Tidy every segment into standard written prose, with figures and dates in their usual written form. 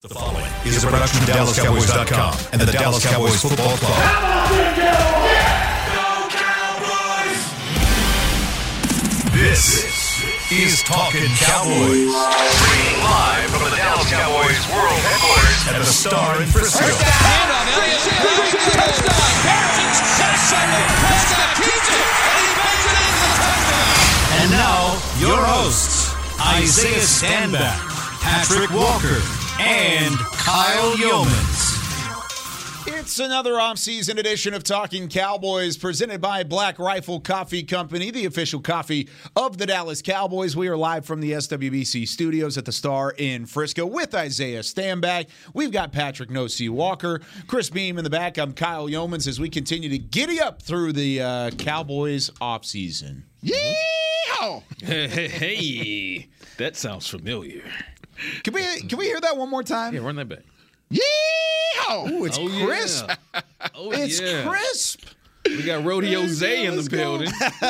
The following is a production of DallasCowboys.com and the Dallas Cowboys Football Club. Come on, Go Cowboys! This is Talkin' Cowboys. Streaming live from the Dallas Cowboys World Headquarters at the Star in Frisco. Handoff, Elliott, touchdown! Harrison's touchdown! Keeps it, and he bangs it in for touchdown! And now, your hosts, Isaiah Stanback, Patrick Walker, and Kyle Yeomans. It's another off-season edition of Talking Cowboys presented by Black Rifle Coffee Company, the official coffee of the Dallas Cowboys. We are live from the SWBC studios at the Star in Frisco with Isaiah Stanback. We've got Patrick No-C Walker, Chris Beam in the back. I'm Kyle Yeomans as we continue to giddy up through the Cowboys off-season. Yeehaw! Hey, that sounds familiar. Can we hear that one more time? Yeah, run that back. Yeehaw! Ooh, it's crisp. Yeah. Oh, It's yeah. crisp. We got Rodeo Zay in the building.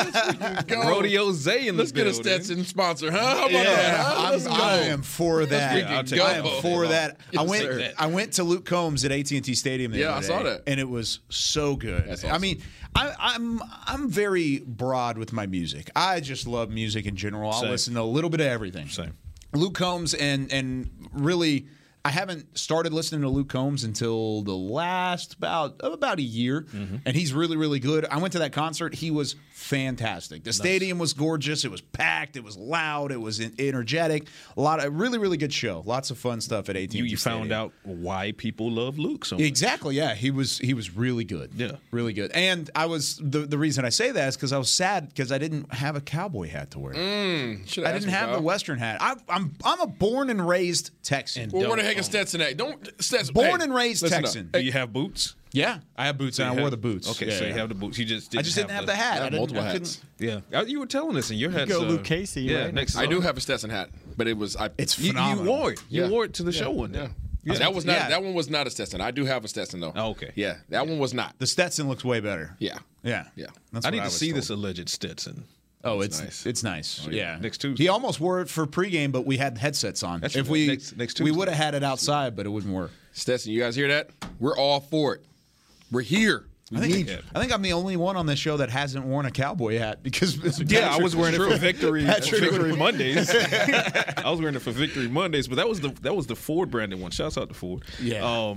Rodeo Zay in the Let's get building. a Stetson sponsor, huh? How about that? Huh? Let's go. I am for that. Yeah, I'll take I that. am for that. Yes, sir. I went to Luke Combs at AT&T Stadium. The Yeah, other I saw day, that. and it was so good. That's I awesome. mean, I'm very broad with my music. I just love music in general. I'll Same. listen to a little bit of everything. Same. Luke Combs and really, I haven't started listening to Luke Combs until the last about a year, and he's really, really good. I went to that concert. He was fantastic. The stadium was gorgeous. It was packed. It was loud. It was energetic. A lot of really, really good show. Lots of fun stuff at AT&T You Stadium. found out why people love Luke so much. Exactly. Yeah, he was really good. Yeah. really good. And I was the reason I say that is because I was sad because I didn't have a cowboy hat to wear. Should I didn't have the Western hat. I'm a born and raised Texan. Well, where the heck is Stetson at? Don't Stetson. Born hey, and raised listen up. Texan. Do you have boots? Yeah, I have boots and I wore the boots. Okay, Yeah, so yeah. you have the boots. You just didn't I just didn't have the hat. I I have didn't, multiple I hats. couldn't- Yeah. You were telling us, and your hat's go Luke Casey, Yeah, right? next. I do have a Stetson hat, but it was It's You phenomenal. wore it. You Yeah. wore it to the show one day. Yeah. That was not. Yeah. That one was not a Stetson. I do have a Stetson though. Oh, okay. Yeah, that one was not. The Stetson looks way better. Yeah. Yeah, Yeah. That's I what need to was see told. this alleged Stetson. Oh, That's it's nice. it's nice. Yeah. Next Tuesday. He almost wore it for pregame, but we had headsets on. That's if right. we Next we Tuesday. would have had it outside, but it wouldn't work. Stetson, you guys hear that? We're all for it. We're here. We need you. I think I'm the only one on this show that hasn't worn a cowboy hat because Yeah, I was wearing it for Victory Victory Mondays. I was wearing it for Victory Mondays, but that was the Ford branded one. Shouts out to Ford. Yeah.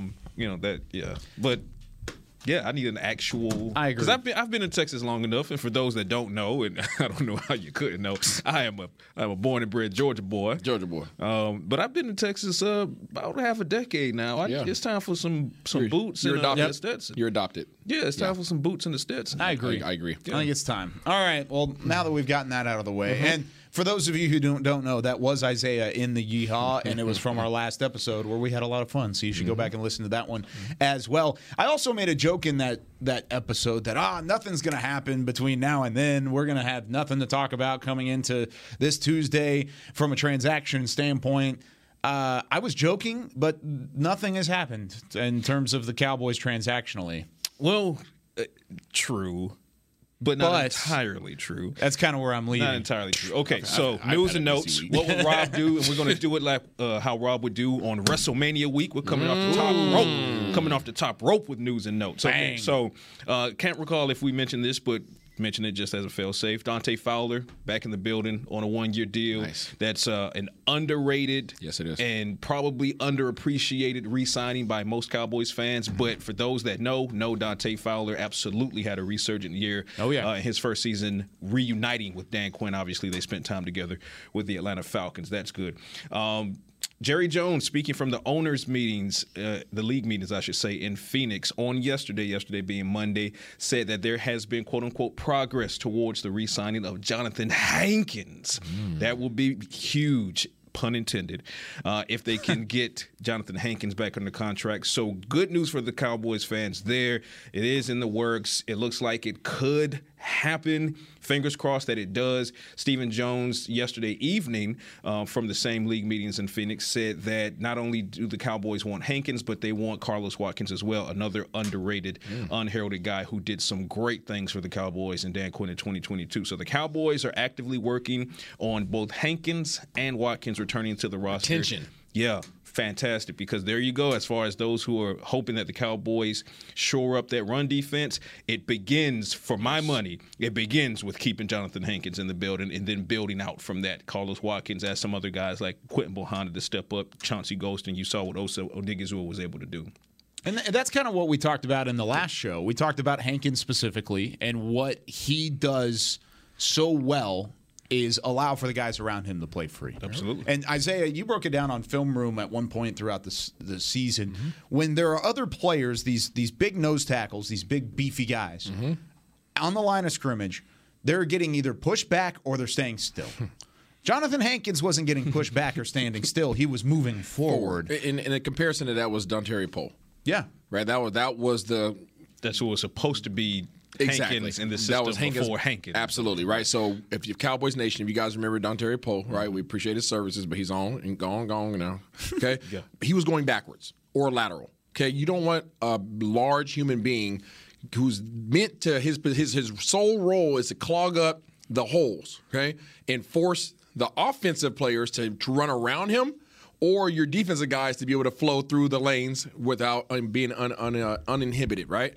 But yeah, I need an actual. I agree. Because I've been in Texas long enough, and for those that don't know, and I don't know how you couldn't know, I'm a born and bred Georgia boy. Georgia boy. But I've been in Texas about half a decade now. Yeah. It's time for some boots You're and adopted. a Stetson. You're adopted. Yeah, it's time for some boots and a Stetson. I agree. I agree. I think it's time. All right. Well, now that we've gotten that out of the way, and for those of you who don't know, that was Isaiah in the Yeehaw, and it was from our last episode where we had a lot of fun. So you should go back and listen to that one as well. I also made a joke in that episode that nothing's going to happen between now and then. We're going to have nothing to talk about coming into this Tuesday from a transaction standpoint. I was joking, but nothing has happened in terms of the Cowboys transactionally. Well, true, but not entirely true. That's kind of where I'm leading. Not entirely true. Okay, so I've news had and a notes. busy week. What would Rob do? And we're going to do it like how Rob would do on WrestleMania week. We're coming off the top rope. Coming off the top rope with news and notes. Okay, Bang. so can't recall if we mentioned this, but mention it just as a fail-safe. Dante Fowler back in the building on a one-year deal. Nice. That's an underrated Yes, it is. and probably underappreciated re-signing by most Cowboys fans. But for those that know Dante Fowler absolutely had a resurgent year. Oh, yeah. In his first season reuniting with Dan Quinn. Obviously, they spent time together with the Atlanta Falcons. That's good. Jerry Jones, speaking from the owners' meetings, the league meetings, I should say, in Phoenix on yesterday being Monday, said that there has been, quote-unquote, progress towards the re-signing of Jonathan Hankins. That will be huge. Pun intended, if they can get Jonathan Hankins back under contract. So good news for the Cowboys fans there. It is in the works. It looks like it could happen. Fingers crossed that it does. Stephen Jones yesterday evening from the same league meetings in Phoenix said that not only do the Cowboys want Hankins, but they want Carlos Watkins as well, another underrated, unheralded guy who did some great things for the Cowboys and Dan Quinn in 2022. So the Cowboys are actively working on both Hankins and Watkins returning to the roster. Attention. Yeah. fantastic because there you go. As far as those who are hoping that the Cowboys shore up that run defense, it begins, for my money, it begins with keeping Jonathan Hankins in the building and then building out from that. Carlos Watkins, as some other guys like Quentin Bohanna to step up, Chauncey Golston. You saw what Osa Odigizua was able to do. And that's kind of what we talked about in the last show. We talked about Hankins specifically, and what he does so well is allow for the guys around him to play free. Absolutely. And Isaiah, you broke it down on Film Room at one point throughout the season. When there are other players, these big nose tackles, these big beefy guys, on the line of scrimmage, they're getting either pushed back or they're staying still. Jonathan Hankins wasn't getting pushed back or standing still. He was moving forward. In a comparison to that was Dontari Poe. Yeah. Right? That was the... That's what was supposed to be Hankins in the system that was before Hankins. Absolutely, right? So if you Cowboys Nation, if you guys remember Dontari Poe, right? We appreciate his services, but he's on and gone now. Okay? Yeah. He was going backwards or lateral. Okay? You don't want a large human being who's meant to his sole role is to clog up the holes, okay? And force the offensive players to run around him, or your defensive guys to be able to flow through the lanes without being uninhibited, right?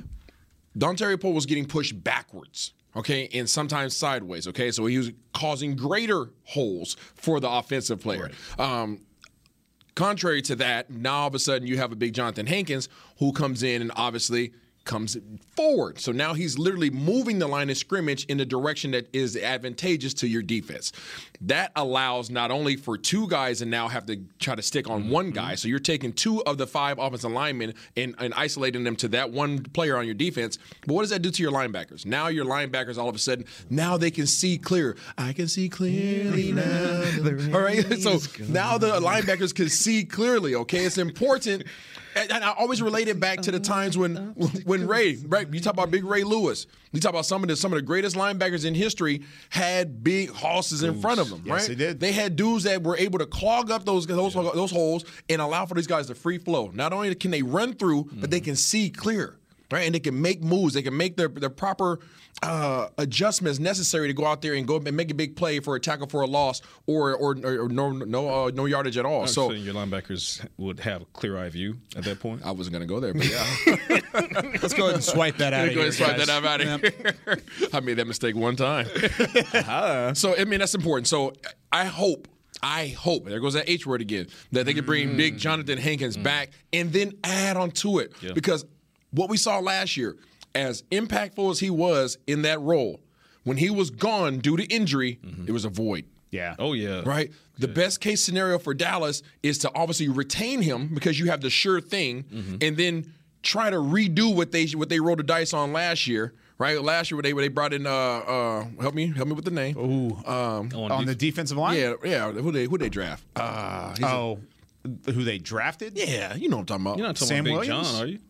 Dontari Poe was getting pushed backwards, okay, and sometimes sideways, okay? So he was causing greater holes for the offensive player. Right. Contrary to that, now all of a sudden you have a big Jonathan Hankins who comes in and obviously comes forward. So now he's literally moving the line of scrimmage in the direction that is advantageous to your defense. That allows not only for two guys and now have to try to stick on one guy. So you're taking 2 of the 5 offensive linemen and isolating them to that one player on your defense. But what does that do to your linebackers? Now your linebackers all of a sudden, now they can see clear. I can see clearly now. All right. So now the linebackers can see clearly, okay? It's important. And I always relate it back to the times when Ray, right? You talk about Big Ray Lewis. You talk about some of the greatest linebackers in history had big hosses in front of them, right? Yes, they did. They had dudes that were able to clog up those holes and allow for these guys to free flow. Not only can they run through, but they can see clear, right? And they can make moves. They can make their proper adjustments necessary to go out there and go and make a big play for a tackle for a loss or no yardage at all. So your linebackers would have a clear eye view at that point. I wasn't going to go there, but yeah. Let's go ahead and swipe that out of here. Here. I made that mistake one time. So, I mean, that's important. So I hope, there goes that H word again, that they can bring big Jonathan Hankins back and then add on to it. Yeah. Because what we saw last year, as impactful as he was in that role, when he was gone due to injury, it was a void. Yeah. Oh, yeah. Right? The best case scenario for Dallas is to obviously retain him because you have the sure thing and then try to redo what they rolled the dice on last year. Right? Last year they brought in help me with the name. On the defensive line? Yeah. Who they draft? Who they drafted? Yeah, you know what I'm talking about. You're not talking Sam about Big Williams? John, are you?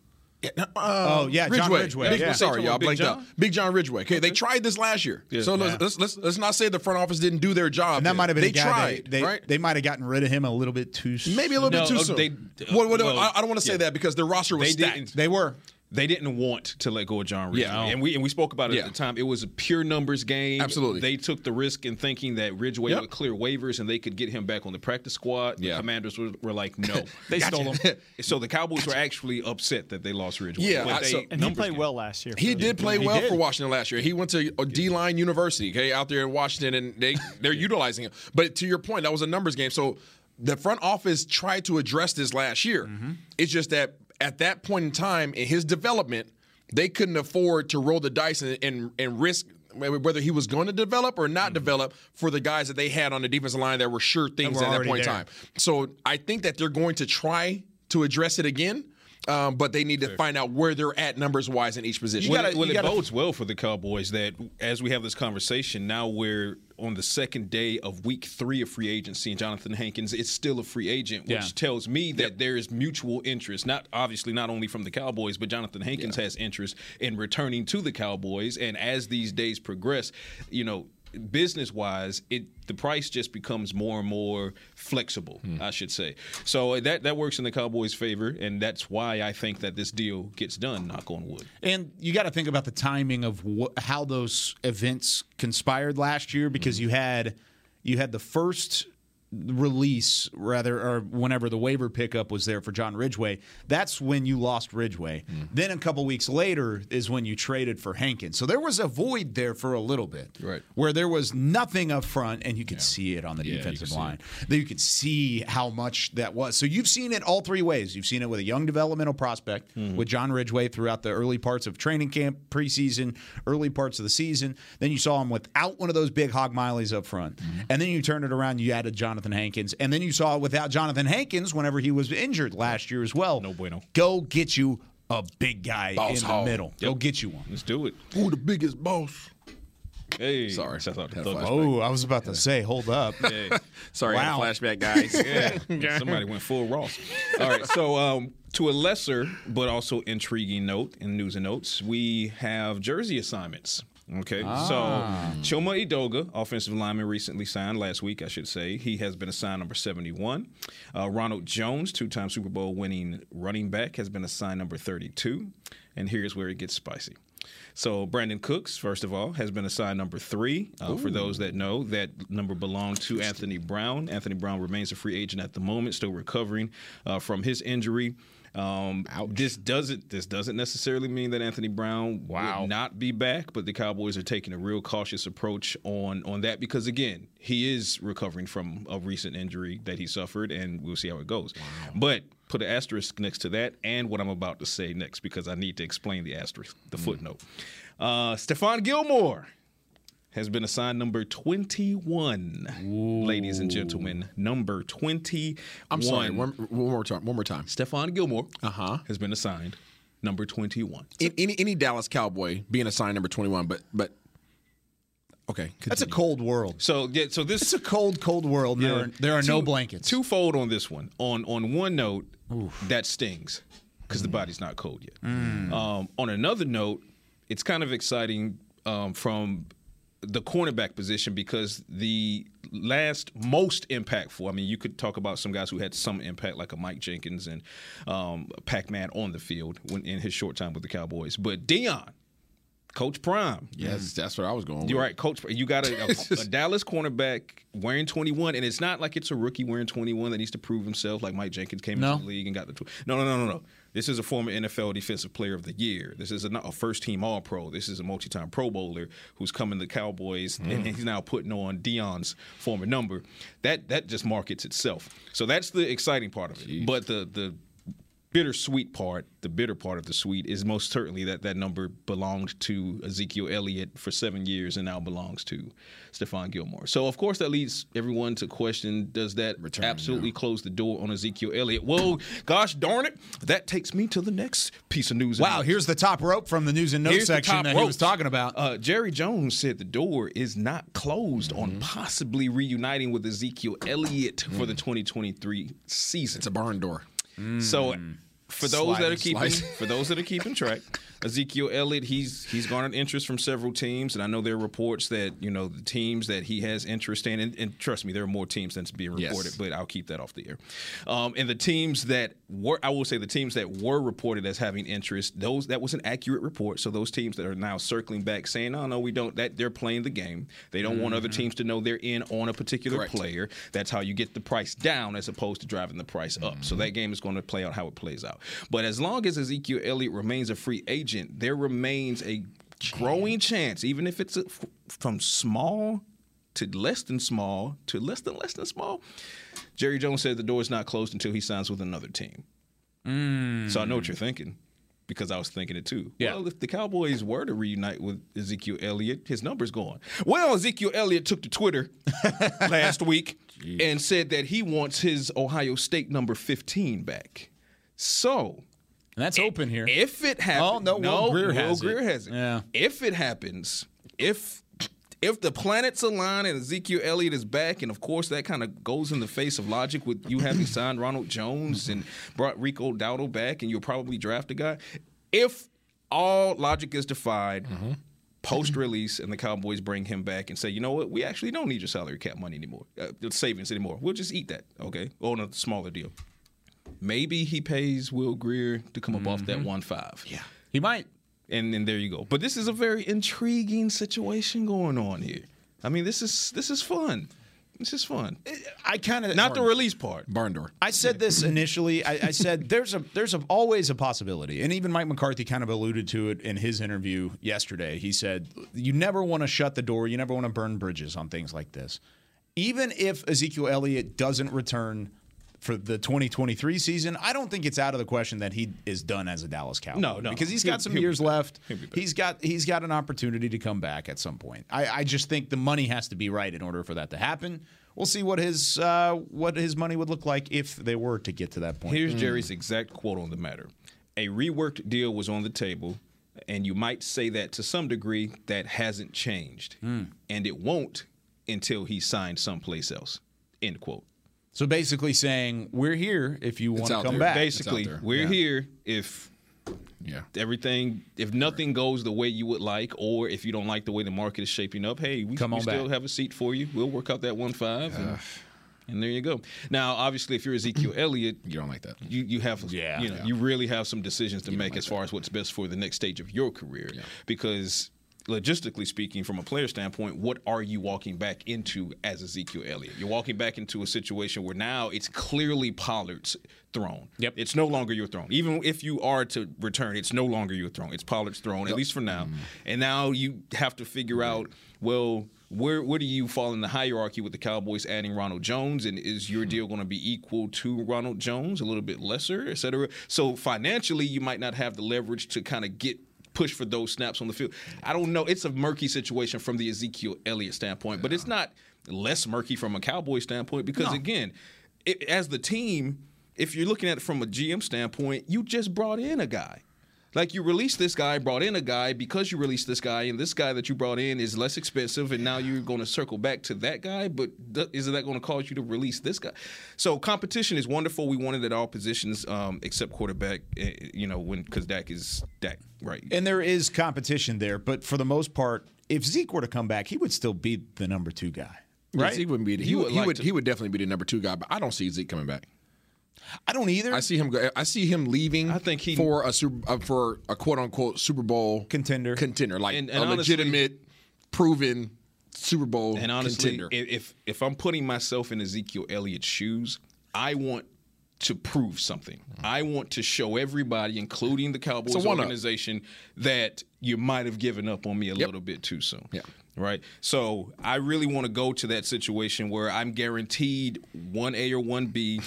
John Ridgeway. Yeah. Sorry, y'all, blanked out. Big John Ridgeway. Okay, they tried this last year. Yeah. So let's not say the front office didn't do their job. And that might have been they tried. Right? They might have gotten rid of him a little bit too soon. Maybe a little bit too soon. I don't want to say that because their roster was stacked. They were. They didn't want to let go of John Ridgeway. Yeah. And we spoke about it at the time. It was a pure numbers game. Absolutely. They took the risk in thinking that Ridgeway would clear waivers and they could get him back on the practice squad. The Commanders were like, no. They stole him. So the Cowboys were actually upset that they lost Ridgeway. Yeah. And he played well last year. He did play well for Washington last year. He went to D-Line University, okay, out there in Washington, and they're utilizing him. But to your point, that was a numbers game. So the front office tried to address this last year. It's just that at that point in time in his development, they couldn't afford to roll the dice and risk whether he was going to develop or not develop for the guys that they had on the defensive line that were sure things at that point in time. So I think that they're going to try to address it again. But they need to find out where they're at numbers-wise in each position. It bodes well for the Cowboys that as we have this conversation, now we're on the second day of week 3 of free agency, and Jonathan Hankins is still a free agent, which tells me that there is mutual interest, not only from the Cowboys, but Jonathan Hankins has interest in returning to the Cowboys. And as these days progress, business-wise, the price just becomes more and more flexible, I should say. So that works in the Cowboys' favor, and that's why I think that this deal gets done, knock on wood. And you got to think about the timing of how those events conspired last year, because you had the first release, rather, or whenever the waiver pickup was there for John Ridgway, that's when you lost Ridgway. Then a couple weeks later is when you traded for Hankins. So there was a void there for a little bit, Right. where there was nothing up front, and you could see it on the defensive line. You could see how much that was. So you've seen it all three ways. You've seen it with a young developmental prospect with John Ridgway throughout the early parts of training camp, preseason, early parts of the season. Then you saw him without one of those big hog mileys up front. And then you turned it around, you added Jonathan Hankins. And then you saw it without Jonathan Hankins whenever he was injured last year as well. No bueno. Go get you a big guy Boss in hog. the middle. Go get you one. Let's do it. Who the biggest boss? Hey, Sorry. shout out to Had a Thug. flashback. Oh, I was about to say, hold up. Hey. Sorry, Wow. I had a flashback, guys. Yeah, somebody went full Ross. All right, so to a lesser but also intriguing note in news and notes, we have jersey assignments. Okay, so Chuma Edoga, offensive lineman, recently signed last week, I should say. He has been assigned number 71. Ronald Jones, two-time Super Bowl winning running back, has been assigned number 32. And here's where it gets spicy. So Brandon Cooks, first of all, has been assigned number 3. For those that know, that number belonged to Anthony Brown. Anthony Brown remains a free agent at the moment, still recovering from his injury. This doesn't necessarily mean that Anthony Brown will not be back, but the Cowboys are taking a real cautious approach on that because, again, he is recovering from a recent injury that he suffered, and we'll see how it goes. But put an asterisk next to that and what I'm about to say next because I need to explain the asterisk, the footnote. Stephon Gilmore has been assigned number 21, ladies and gentlemen. Number 21. I'm sorry. One more time. Stephon Gilmore has been assigned number 21. Any Dallas Cowboy being assigned number 21, but okay. That's a cold world. So this It's a cold world. Yeah. There are no blankets. Twofold on this one. On one note, that stings because the body's not cold yet. On another note, it's kind of exciting from the cornerback position because the last most impactful, I mean, you could talk about some guys who had some impact like a Mike Jenkins and Pac-Man on the field in his short time with the Cowboys. But Deion, Coach Prime. Yes, that's what I was going with. You're right, Coach. You got a Dallas cornerback wearing 21, and it's not like it's a rookie wearing 21 that needs to prove himself like Mike Jenkins came into the league and got the No. This is a former NFL Defensive Player of the Year. This is a first-team All-Pro. This is a multi-time Pro Bowler who's coming to the Cowboys, and he's now putting on Deion's former number. That just markets itself. So that's the exciting part of it. But the bittersweet part, the bitter part of the sweet is most certainly that number belonged to Ezekiel Elliott for 7 years and now belongs to Stephon Gilmore. So, of course, that leads everyone to question, does that absolutely close the door on Ezekiel Elliott? Well, gosh darn it, that takes me to the next piece of news. Wow, here's the top rope from the news and notes Here's the section top that he was ropes. talking about. Jerry Jones said the door is not closed on possibly reuniting with Ezekiel Elliott for the 2023 season. It's a barn door. So for those that are Slice. keeping track, Ezekiel Elliott, he's garnered interest from several teams, and I know there are reports that the teams that he has interest in, and trust me, there are more teams than's being reported, but I'll keep that off the air. And the teams that were reported as having interest, that was an accurate report. So those teams that are now circling back saying, no, we don't, that they're playing the game. They don't want other teams to know they're in on a particular player. That's how you get the price down as opposed to driving the price up. So that game is going to play out how it plays out. But as long as Ezekiel Elliott remains a free agent, there remains a growing chance, even if it's from small to less than small to less than small. Jerry Jones said the door is not closed until he signs with another team. So I know what you're thinking, because I was thinking it too. Yeah. Well, if the Cowboys were to reunite with Ezekiel Elliott, his number's gone. Well, Ezekiel Elliott took to Twitter last week and said that he wants his Ohio State number 15 back. So, And that's open here. if it happens, Will Greer has it. it. Yeah. If it happens, if the planets align and Ezekiel Elliott is back, and of course that kind of goes in the face of logic with you having signed Ronald Jones and brought Rico Dowdle back, and you'll probably draft a guy. If all logic is defied, post-release, and the Cowboys bring him back and say, you know what, we actually don't need your salary cap money anymore, savings anymore. We'll just eat that, okay, on a smaller deal. Maybe he pays Will Greer to come up off that 1.5. Yeah. He might. And then there you go. But this is a very intriguing situation going on here. I mean, this is fun. This is fun. I kind of Not the release part. Barn door. I said this initially. I said there's always a possibility, and even Mike McCarthy kind of alluded to it in his interview yesterday. He said you never want to shut the door, you never want to burn bridges on things like this. Even if Ezekiel Elliott doesn't return for the 2023 season, I don't think it's out of the question that he is done as a Dallas Cowboy. No, because he's got some years left. He's got an opportunity to come back at some point. I just think the money has to be right in order for that to happen. We'll see what his money would look like if they were to get to that point. Here's Jerry's exact quote on the matter. A reworked deal was on the table, and you might say that to some degree that hasn't changed. And it won't until he's signed someplace else. End quote. So basically saying, we're here if you want to come back. Basically, we're here if if nothing goes the way you would like, or if you don't like the way the market is shaping up, hey, we still have a seat for you. We'll work out that 1.5, and there you go. Now, obviously, if you're Ezekiel Elliott, You don't like that. you have you really have some decisions to make as far as what's best for the next stage of your career, because logistically speaking, from a player standpoint, what are you walking back into as Ezekiel Elliott? You're walking back into a situation where now it's clearly Pollard's throne. Yep. It's no longer your throne. Even if you are to return, it's no longer your throne. It's Pollard's throne, at least for now. And now you have to figure out, well, where do you fall in the hierarchy with the Cowboys adding Ronald Jones? And is your deal going to be equal to Ronald Jones, a little bit lesser, et cetera? So financially, you might not have the leverage to kind of push for those snaps on the field. I don't know. It's a murky situation from the Ezekiel Elliott standpoint, but it's not less murky from a Cowboy standpoint because, again, as the team, if you're looking at it from a GM standpoint, you just brought in a guy. Like, you released this guy, brought in a guy because you released this guy, and this guy that you brought in is less expensive, and now you're going to circle back to that guy, but is that going to cause you to release this guy? So competition is wonderful. We want it at all positions except quarterback, because Dak is Dak, right? And there is competition there, but for the most part, if Zeke were to come back, he would still be the number 2 guy, right? Zeke wouldn't be. He would definitely be the number 2 guy, but I don't see Zeke coming back. I don't either. I see him leaving. I think for a quote unquote Super Bowl contender, like and a legitimate, proven Super Bowl and honestly, contender. If I'm putting myself in Ezekiel Elliott's shoes, I want to prove something. I want to show everybody, including the Cowboys organization, that you might have given up on me a little bit too soon. Yeah. Right? So I really want to go to that situation where I'm guaranteed 1A or 1B.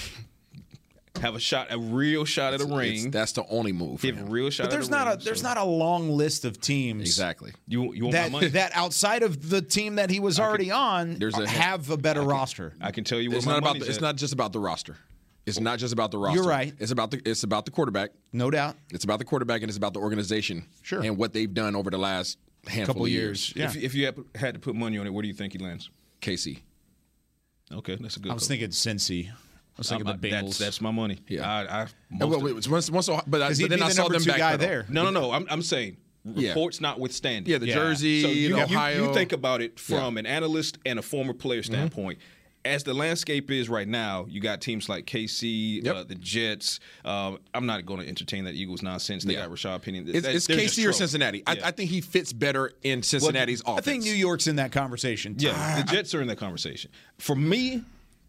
Have a real shot at a ring. That's the only move. Give a real shot. But there's not a long list of teams. Exactly. You want my money? That outside of the team that he was already on, have a better roster. I can tell you what it's not just about the roster. It's not just about the roster. You're right. It's about the quarterback. No doubt. It's about the quarterback and it's about the organization. Sure. And what they've done over the last handful of years. Yeah. If you had to put money on it, where do you think he lands? KC. Okay, that's a good. I was thinking Cincy. I was thinking the Bengals. That's my money. Yeah. But then I saw them back there. No. I'm saying reports notwithstanding. Yeah, the Jersey, so Ohio. You think about it from an analyst and a former player standpoint. As the landscape is right now, you got teams like KC, the Jets. I'm not going to entertain that Eagles nonsense. They got Rashad Penny. It's KC or Cincinnati. I think he fits better in Cincinnati's offense. I think New York's in that conversation. Yeah, the Jets are in that conversation. For me,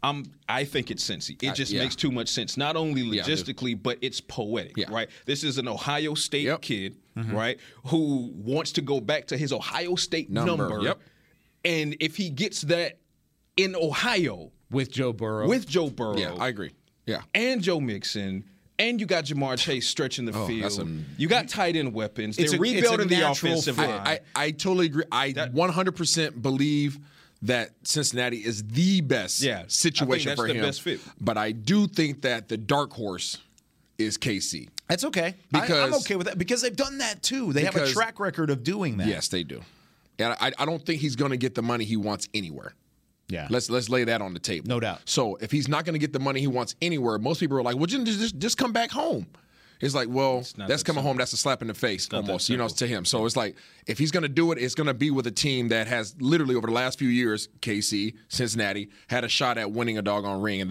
I think it's Cincy. It just makes too much sense. Not only logistically, but it's poetic, right? This is an Ohio State kid, right, who wants to go back to his Ohio State number. Yep. And if he gets that in Ohio with Joe Burrow. Yeah, I agree. Yeah. And Joe Mixon. And you got Jamar Chase stretching the field. You got tight end weapons. They're rebuilding the offensive line. I totally agree. I 100% believe that Cincinnati is the best situation for him. The best fit. But I do think that the dark horse is KC. That's okay. I'm okay with that because they've done that too. They have a track record of doing that. Yes, they do. And I don't think he's going to get the money he wants anywhere. Yeah. Let's lay that on the table. No doubt. So if he's not going to get the money he wants anywhere, most people are like, well, just come back home. It's like, well, that's coming home. That's a slap in the face almost, to him. So it's like, if he's going to do it, it's going to be with a team that has literally over the last few years, KC, Cincinnati, had a shot at winning a doggone ring. And that's the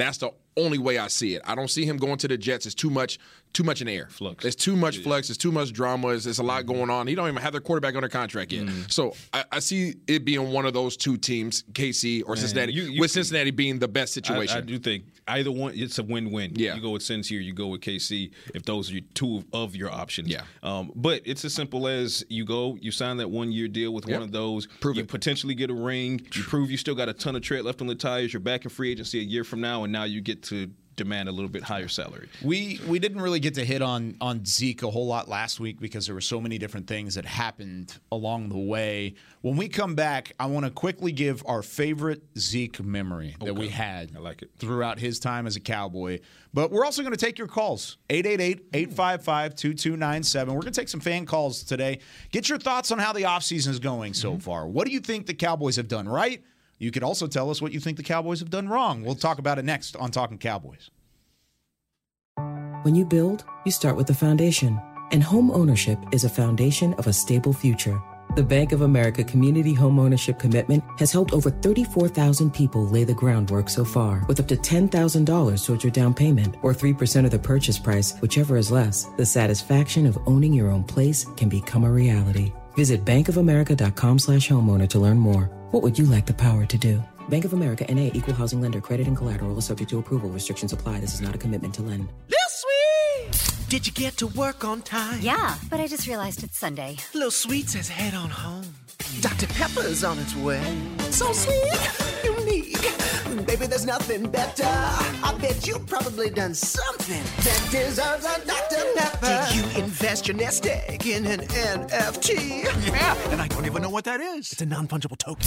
only way I see it. I don't see him going to the Jets. It's too much in the air. Flux. There's too much flux. There's too much drama. There's a lot going on. He don't even have their quarterback under contract yet. So I see it being one of those two teams, KC or Cincinnati, with Cincinnati being the best situation. I do think either one, it's a win-win. Yeah. You go with Cincy or you go with KC if those are two of your options. Yeah. But it's as simple as you sign that 1-year deal with one of those. Prove you it. potentially get a ring. You prove you still got a ton of tread left on the tires. You're back in free agency a year from now, and now you get to demand a little bit higher salary. We didn't really get to hit on Zeke a whole lot last week because there were so many different things that happened along the way. When we come back, I want to quickly give our favorite Zeke memory that we had throughout his time as a Cowboy. But we're also going to take your calls, 888-855-2297. We're going to take some fan calls today. Get your thoughts on how the offseason is going so far. What do you think the Cowboys have done right? You could also tell us what you think the Cowboys have done wrong. We'll talk about it next on Talking Cowboys. When you build, you start with the foundation. And home ownership is a foundation of a stable future. The Bank of America Community Home Ownership Commitment has helped over 34,000 people lay the groundwork so far, with up to $10,000 towards your down payment or 3% of the purchase price, whichever is less. The satisfaction of owning your own place can become a reality. Visit bankofamerica.com/homeowner to learn more. What would you like the power to do? Bank of America N.A. Equal Housing Lender. Credit and collateral is subject to approval. Restrictions apply. This is not a commitment to lend. Lil Sweet! Did you get to work on time? Yeah, but I just realized it's Sunday. Lil Sweet says head on home. Dr. Pepper's on its way. So sweet, unique. Baby, there's nothing better. I bet you've probably done something that deserves a Dr. Pepper. Did you invest your nest egg in an NFT? Yeah, and I don't even know what that is. It's a non-fungible token.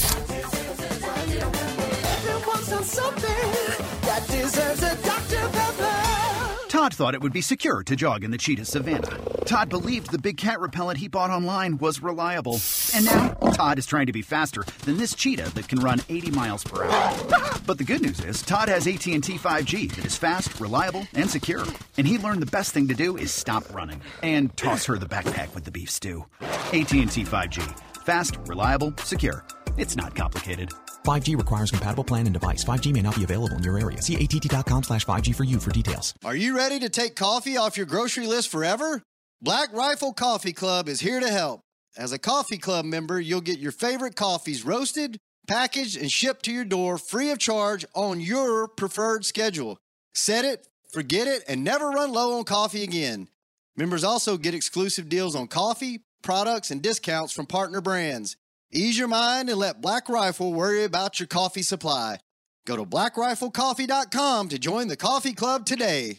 Everyone's done something that deserves a Dr. Pepper. Todd thought it would be secure to jog in the cheetah savanna. Todd believed the big cat repellent he bought online was reliable. And now, Todd is trying to be faster than this cheetah that can run 80 miles per hour. But the good news is, Todd has AT&T 5G that is fast, reliable, and secure. And he learned the best thing to do is stop running and toss her the backpack with the beef stew. AT&T 5G. Fast, reliable, secure. It's not complicated. 5G requires compatible plan and device. 5G may not be available in your area. See att.com/5G for you for details. Are you ready to take coffee off your grocery list forever? Black Rifle Coffee Club is here to help. As a coffee club member, you'll get your favorite coffees roasted, packaged, and shipped to your door free of charge on your preferred schedule. Set it, forget it, and never run low on coffee again. Members also get exclusive deals on coffee, products, and discounts from partner brands. Ease your mind and let Black Rifle worry about your coffee supply. Go to blackriflecoffee.com to join the coffee club today.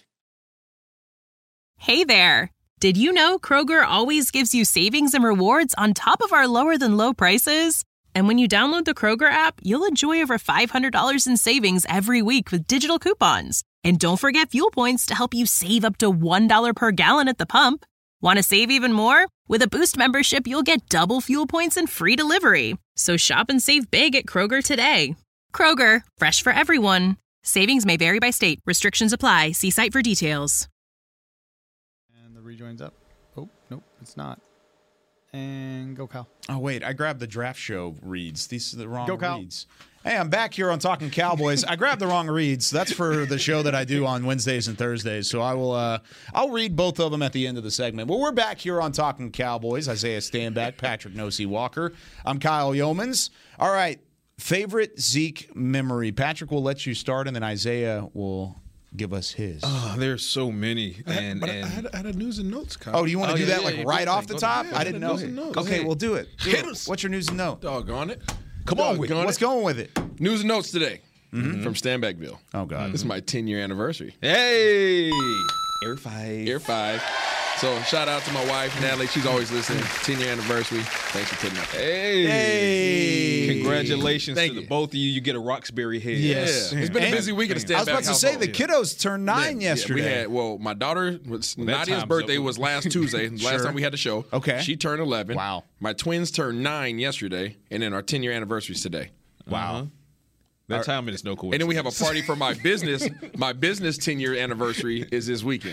Hey there. Did you know Kroger always gives you savings and rewards on top of our lower than low prices? And when you download the Kroger app, you'll enjoy over $500 in savings every week with digital coupons. And don't forget fuel points to help you save up to $1 per gallon at the pump. Want to save even more? With a Boost membership, you'll get double fuel points and free delivery. So shop and save big at Kroger today. Kroger, fresh for everyone. Savings may vary by state. Restrictions apply. See site for details. And the rejoin's up. Oh, nope, it's not. And go, Cal. Oh, wait, I grabbed the draft show reads. These are the wrong Go, Cal. reads. Hey, I'm back here on Talking Cowboys. I grabbed the wrong reads. That's for the show that I do on Wednesdays and Thursdays. So I'll read both of them at the end of the segment. Well, we're back here on Talking Cowboys. Isaiah Stanback, Patrick Nosey Walker. I'm Kyle Yeomans. All right, favorite Zeke memory. Patrick will let you start, and then Isaiah will give us his. Oh, there's so many. I had a news and notes, Kyle. Oh, do you want to do that right off the top? Yeah, I didn't know. Okay, we'll do it. Hit us. What's your news and note? Doggone it. Come on with it. What's going with it? News and notes today from Stanbackville. Oh, God. This is my 10-year anniversary. Hey! Air 5. Air 5. So shout out to my wife, Natalie. She's always listening. 10-year anniversary. Thanks for putting up. Hey! Congratulations to the both of you. You get a Roxbury head. Yes. It's been a busy week at the Stanback I was about to say, the kiddos turned 9 yesterday. My daughter, Nadia's birthday was last Tuesday. Last time we had the show. Okay. She turned 11. Wow. My twins turned 9 yesterday, and then our 10-year anniversary is today. Wow. That timing is no coincidence. And then we have a party for my business. My business 10-year anniversary is this weekend.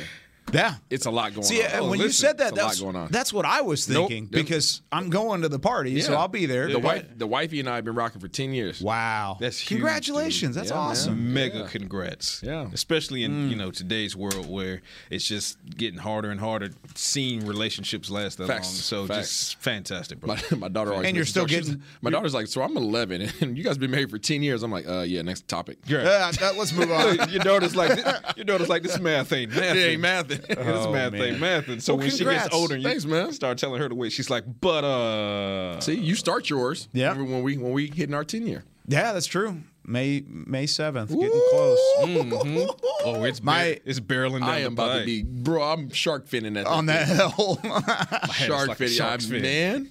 Yeah. It's a lot going See, on. when you said that, it's a lot going on. that's what I was thinking because I'm going to the party, so I'll be there. The wifey and I have been rocking for 10 years. Wow. That's huge, Congratulations. dude. That's awesome. Mega congrats. Yeah. Especially in today's world where it's just getting harder and harder seeing relationships last that long. So just fantastic, bro. My daughter always And you're still getting... My daughter's like, so I'm 11, and you guys been married for 10 years. I'm like, yeah, next topic. Let's move on. Your daughter's like, this math ain't math. It ain't mathing. This math ain't mathing. So when she gets older, and you start telling her the way, she's like, but See, you start yours. Yeah. When we hitting our 10 year. Yeah, that's true. May 7th, getting close. Mm-hmm. Oh, it's barreling down I am the about pipe. to be, bro. I'm shark finning that On that hill. shark finning, man.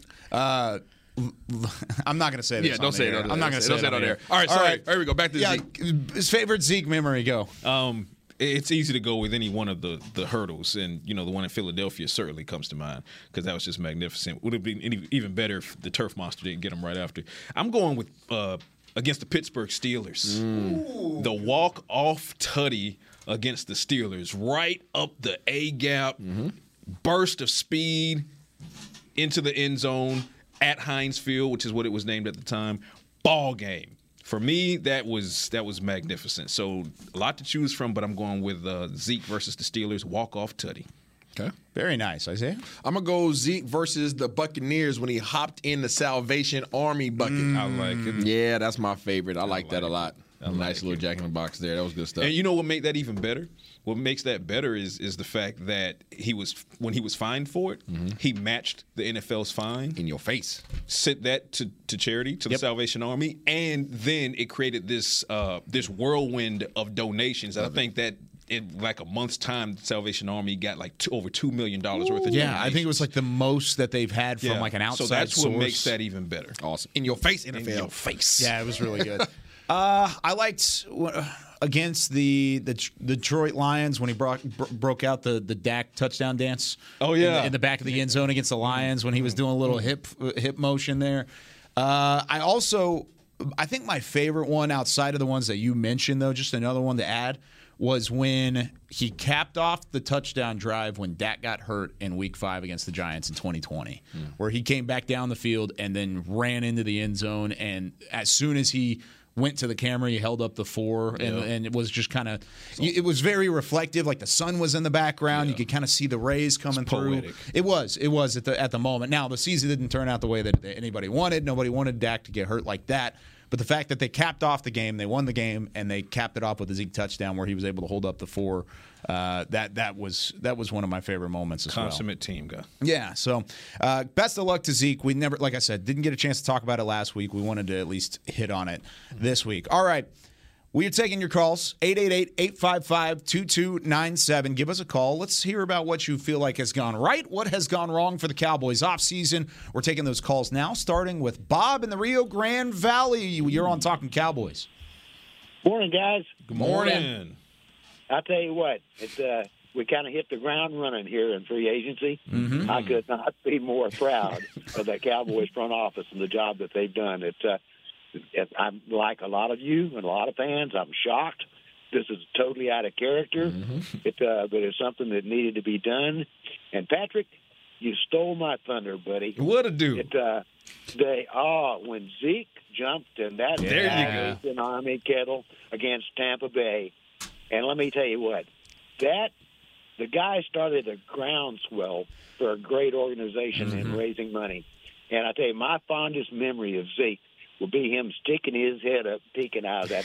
I'm not going to say this. Yeah, don't say it on there. I'm not going to say it on there. there. All right, sorry. Here we go. Back to Zeke. His favorite Zeke memory, go. It's easy to go with any one of the hurdles, and the one in Philadelphia certainly comes to mind because that was just magnificent. Would have been even better if the turf monster didn't get him right after. I'm going with against the Pittsburgh Steelers. The walk-off tutty against the Steelers, right up the A-gap, burst of speed into the end zone at Heinz Field, which is what it was named at the time. Ball game. For me, that was magnificent. So a lot to choose from, but I'm going with Zeke versus the Steelers, walk-off tutty. Okay. Very nice, Isaiah. I'm going to go Zeke versus the Buccaneers when he hopped in the Salvation Army bucket. I like it. Yeah, that's my favorite. I like that a lot. Nice little Jack in the Box there. That was good stuff. And you know what made that even better? What makes that better is the fact that when he was fined for it, he matched the NFL's fine. In your face. Sent that to charity, to the Salvation Army, and then it created this whirlwind of donations. I think that in like a month's time, the Salvation Army got like over $2 million worth of donations. Yeah, I think it was like the most that they've had from like an outside So that's source. what makes that even better. Awesome. In your face, NFL. In your face. Yeah, it was really good. I liked against the Detroit Lions when he broke out the Dak touchdown dance. Oh yeah, in the back of the end zone against the Lions when he was doing a little hip motion there. I think my favorite one outside of the ones that you mentioned, though, just another one to add, was when he capped off the touchdown drive when Dak got hurt in Week 5 against the Giants in 2020, where he came back down the field and then ran into the end zone, and as soon as he went to the camera, he held up the 4, and it was just kind of it was very reflective, like the sun was in the background. You could kind of see the rays coming through. It was at the moment. Now the season didn't turn out the way that anybody wanted. Nobody wanted Dak to get hurt like that. But the fact that they capped off the game, they won the game, and they capped it off with a Zeke touchdown where he was able to hold up the 4, that was one of my favorite moments as well. Consummate team guy. Yeah, so best of luck to Zeke. We never, like I said, didn't get a chance to talk about it last week. We wanted to at least hit on it this week. All right. We are taking your calls, 888-855-2297. Give us a call. Let's hear about what you feel like has gone right, what has gone wrong for the Cowboys offseason. We're taking those calls now, starting with Bob in the Rio Grande Valley. You're on Talking Cowboys. Morning, guys. Good morning. I'll tell you what, we kind of hit the ground running here in free agency. Mm-hmm. I could not be more proud of that Cowboys front office and the job that they've done. I'm like a lot of you and a lot of fans. I'm shocked. This is totally out of character, but it's something that needed to be done. And Patrick, you stole my thunder, buddy. What a dude! When Zeke jumped in that Army kettle against Tampa Bay, and let me tell you what, the guy started a groundswell for a great organization in raising money. And I tell you, my fondest memory of Zeke will be him sticking his head up, peeking out of that,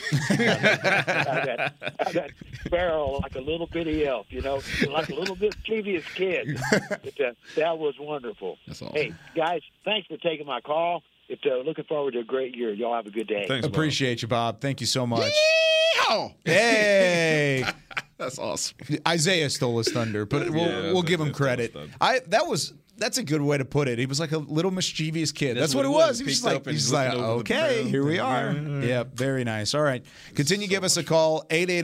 that barrel like a little bitty elf, like a little mischievous kid. That was wonderful. That's awesome. Hey, guys, thanks for taking my call. Looking forward to a great year. Y'all have a good day. Thanks, Appreciate you, Bob. Thank you so much. Yeehaw! Hey. That's awesome. Isaiah stole his thunder, but we'll give him credit. That's a good way to put it. He was like a little mischievous kid. That's what it was. He was just like, okay, here we are. Yeah, very nice. All right. Continue to give us a call,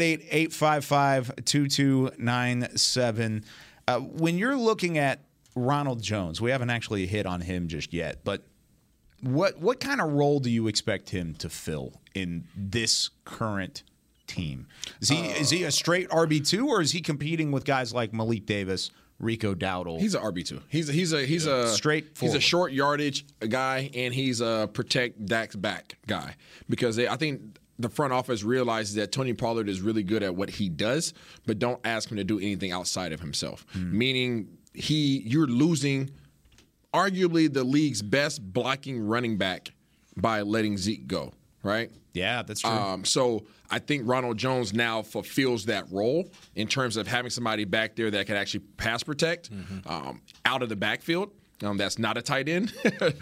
888-855-2297. When you're looking at Ronald Jones, we haven't actually hit on him just yet, but what kind of role do you expect him to fill in this current team? Is he a straight RB2, or is he competing with guys like Malik Davis, Rico Dowdle? He's an RB2. He's a straight forward. He's a short yardage guy, and he's a protect Dak's back guy, because I think the front office realizes that Tony Pollard is really good at what he does, but don't ask him to do anything outside of himself. Meaning you're losing arguably the league's best blocking running back by letting Zeke go, right? Yeah, that's true. So I think Ronald Jones now fulfills that role in terms of having somebody back there that can actually pass protect out of the backfield. That's not a tight end,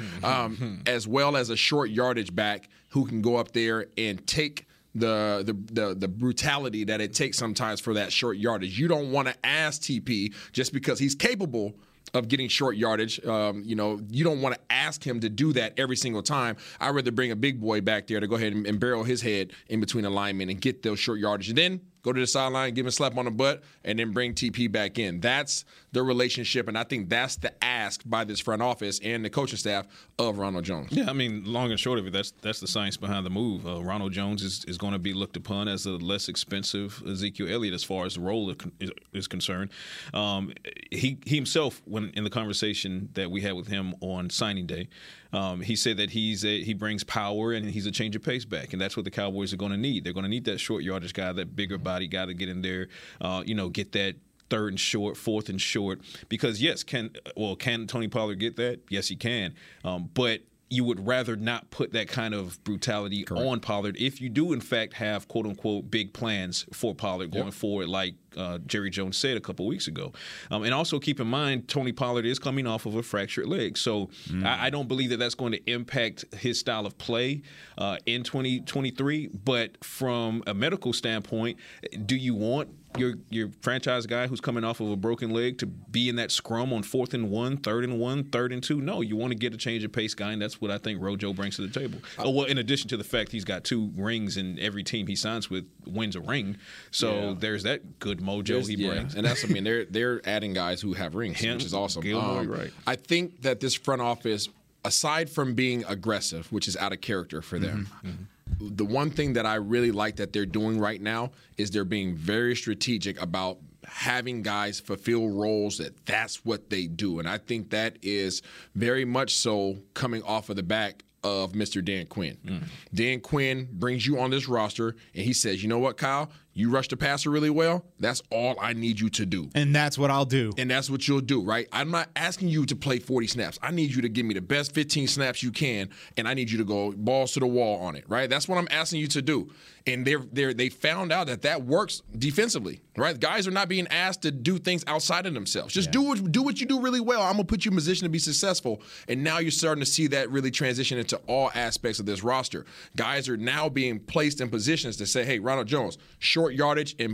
as well as a short yardage back who can go up there and take the brutality that it takes sometimes for that short yardage. You don't want to ask TP just because he's capable of getting short yardage. You don't want to ask him to do that every single time. I'd rather bring a big boy back there to go ahead and barrel his head in between the linemen and get those short yardage. And then go to the sideline, give him a slap on the butt, and then bring TP back in. That's the relationship, and I think that's the ask by this front office and the coaching staff of Ronald Jones. Yeah, I mean, long and short of it, that's the science behind the move. Ronald Jones is going to be looked upon as a less expensive Ezekiel Elliott as far as the role is concerned. He himself, when in the conversation that we had with him on signing day, he said that he brings power and he's a change of pace back, and that's what the Cowboys are going to need. They're going to need that short yardage guy, that bigger body guy to get in there, get that third and short, fourth and short. Because yes, can Tony Pollard get that? Yes, he can. But you would rather not put that kind of brutality on Pollard if you do, in fact, have quote-unquote big plans for Pollard going forward, like Jerry Jones said a couple weeks ago. And also keep in mind, Tony Pollard is coming off of a fractured leg. So I don't believe that that's going to impact his style of play in 2023. But from a medical standpoint, do you want your franchise guy who's coming off of a broken leg to be in that scrum on 4th and 1, 3rd and 1, 3rd and 2? No, you want to get a change of pace guy, and that's what I think Rojo brings to the table. Well, in addition to the fact he's got 2 rings and every team he signs with wins a ring. So there's that good mojo he brings. And that's, they're adding guys who have rings, which is awesome. Gilmore, right. I think that this front office, aside from being aggressive, which is out of character for them, the one thing that I really like that they're doing right now is they're being very strategic about having guys fulfill roles that's what they do. And I think that is very much so coming off of the back of Mr. Dan Quinn. Dan Quinn brings you on this roster, and he says, you know what, Kyle? You rush the passer really well. That's all I need you to do. And that's what I'll do. And that's what you'll do, right? I'm not asking you to play 40 snaps. I need you to give me the best 15 snaps you can, and I need you to go balls to the wall on it, right? That's what I'm asking you to do. And they found out that works defensively, right? Guys are not being asked to do things outside of themselves. Just do what you do really well. I'm going to put you in position to be successful. And now you're starting to see that really transition into all aspects of this roster. Guys are now being placed in positions to say, hey, Ronald Jones, short yardage and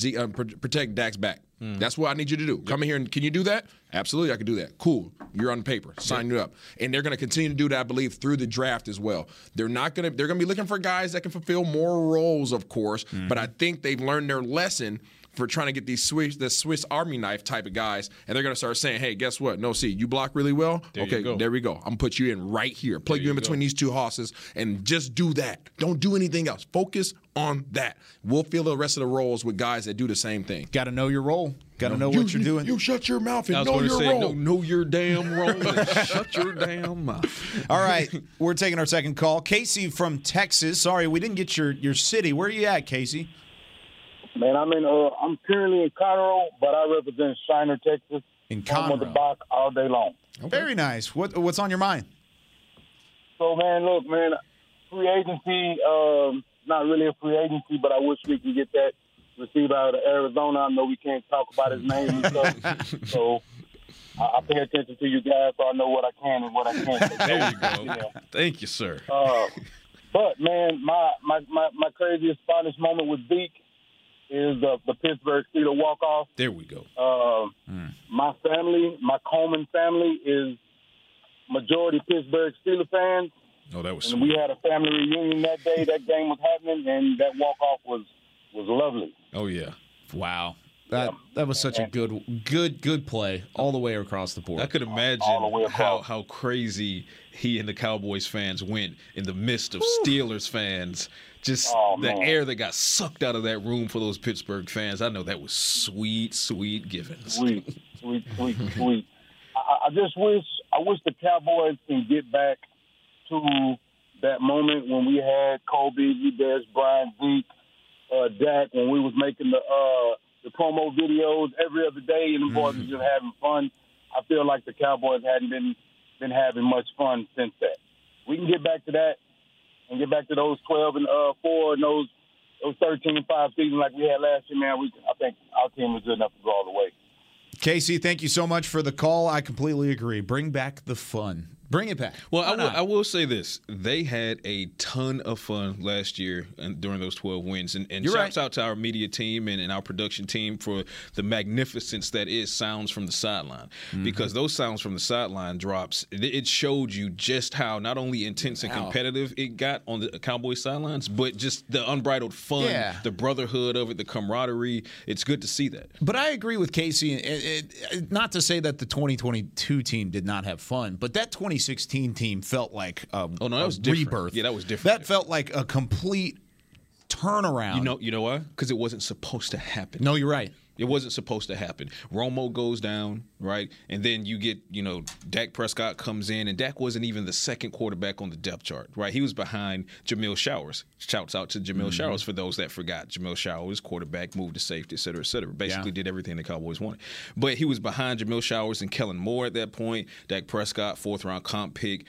protect Dak's back. That's what I need you to do. Come in here and can you do that? Absolutely, I can do that. Cool. You're on the paper. Sign you up. And they're going to continue to do that, I believe, through the draft as well. They're going to be looking for guys that can fulfill more roles, of course, but I think they've learned their lesson for trying to get the Swiss Army knife type of guys, and they're going to start saying, hey, guess what? No, see, you block really well? There we go. I'm going to put you in right here. Plug you in between these 2 horses, and just do that. Don't do anything else. Focus on that. We'll fill the rest of the roles with guys that do the same thing. Got to know your role. Got to know what you're doing. You shut your mouth and know your role. Know your damn role and shut your damn mouth. All right, we're taking our second call. Casey from Texas. Sorry, we didn't get your city. Where are you at, Casey? Man, I'm currently in Conroe, but I represent Shiner, Texas. In Conroe. On the Bach all day long. Okay. Very nice. What's on your mind? So, look, free agency, not really a free agency, but I wish we could get that receiver out of Arizona. I know we can't talk about his name and stuff. So I pay attention to you guys so I know what I can and what I can't. There you go. Thank you, sir. But, man, my craziest, fondest moment with Zeke is the Pittsburgh Steelers walk-off. There we go. My family, my Coleman family, is majority Pittsburgh Steelers fans. Oh, that was and sweet. We had a family reunion that day. That game was happening, and that walk-off was lovely. Oh, yeah. Wow. That was such a good play all the way across the board. I could imagine how crazy he and the Cowboys fans went in the midst of Steelers fans Just the air that got sucked out of that room for those Pittsburgh fans. I know that was sweet, sweet givens. Sweet. I wish the Cowboys can get back to that moment when we had Kobe, Dez Bryant, Zeke, Dak, when we was making the promo videos every other day and the boys were just having fun. I feel like the Cowboys hadn't been having much fun since that. We can get back to that and get back to those 12-4 and those 13-5 seasons like we had last year, man. I think our team was good enough to go all the way. Casey, thank you so much for the call. I completely agree. Bring back the fun. Bring it back. Well, I will say this. They had a ton of fun last year during those 12 wins. And shouts out to our media team and our production team for the magnificence that is Sounds from the Sideline. Because those Sounds from the Sideline drops, it showed you just how not only intense and competitive it got on the Cowboys sidelines, but just the unbridled fun, the brotherhood of it, the camaraderie. It's good to see that. But I agree with Casey. Not to say that the 2022 team did not have fun, but that 2016 team felt like a rebirth. Yeah, that was different. That felt like a complete turnaround. You know why? Because it wasn't supposed to happen. No, you're right. It wasn't supposed to happen. Romo goes down, right? And then you get, Dak Prescott comes in, and Dak wasn't even the second quarterback on the depth chart, right? He was behind Jamil Showers. Shouts out to Jamil Showers for those that forgot. Jamil Showers, quarterback, moved to safety, et cetera, et cetera. Basically did everything the Cowboys wanted. But he was behind Jamil Showers and Kellen Moore at that point. Dak Prescott, 4th-round comp pick.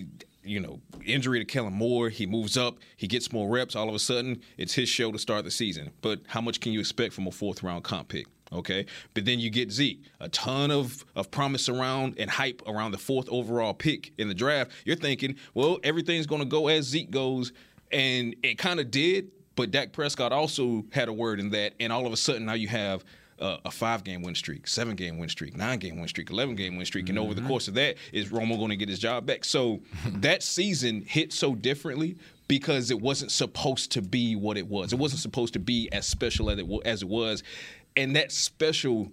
Injury to Kellen Moore, he moves up, he gets more reps. All of a sudden, it's his show to start the season. But how much can you expect from a 4th-round comp pick? Okay, but then you get Zeke, a ton of promise around and hype around the 4th overall pick in the draft. You're thinking, well, everything's going to go as Zeke goes, and it kind of did. But Dak Prescott also had a word in that, and all of a sudden now you have a 5-game win streak, 7-game win streak, 9-game win streak, 11-game win streak, and over the course of that, is Romo going to get his job back? So that season hit so differently because it wasn't supposed to be what it was. It wasn't supposed to be as special as it was. And that special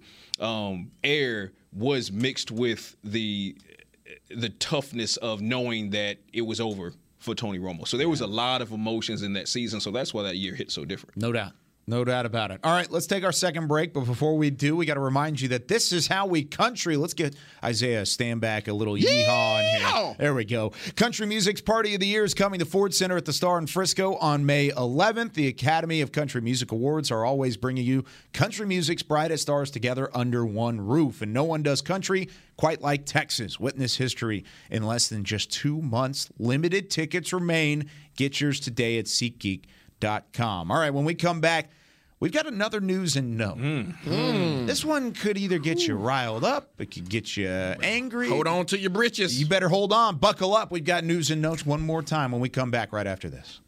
air was mixed with the toughness of knowing that it was over for Tony Romo. So there was a lot of emotions in that season. So that's why that year hit so different. No doubt. No doubt about it. All right, let's take our second break. But before we do, we got to remind you that this is how we country. Let's get Isaiah stand back a little yeehaw in here. There we go. Country Music's Party of the Year is coming to Ford Center at the Star in Frisco on May 11th. The Academy of Country Music Awards are always bringing you country music's brightest stars together under one roof. And no one does country quite like Texas. Witness history in less than just 2 months. Limited tickets remain. Get yours today at SeatGeek.com. All right, when we come back, we've got another news and note. This one could either get you riled up, it could get you angry. Hold on to your britches. You better hold on. Buckle up. We've got news and notes one more time when we come back right after this.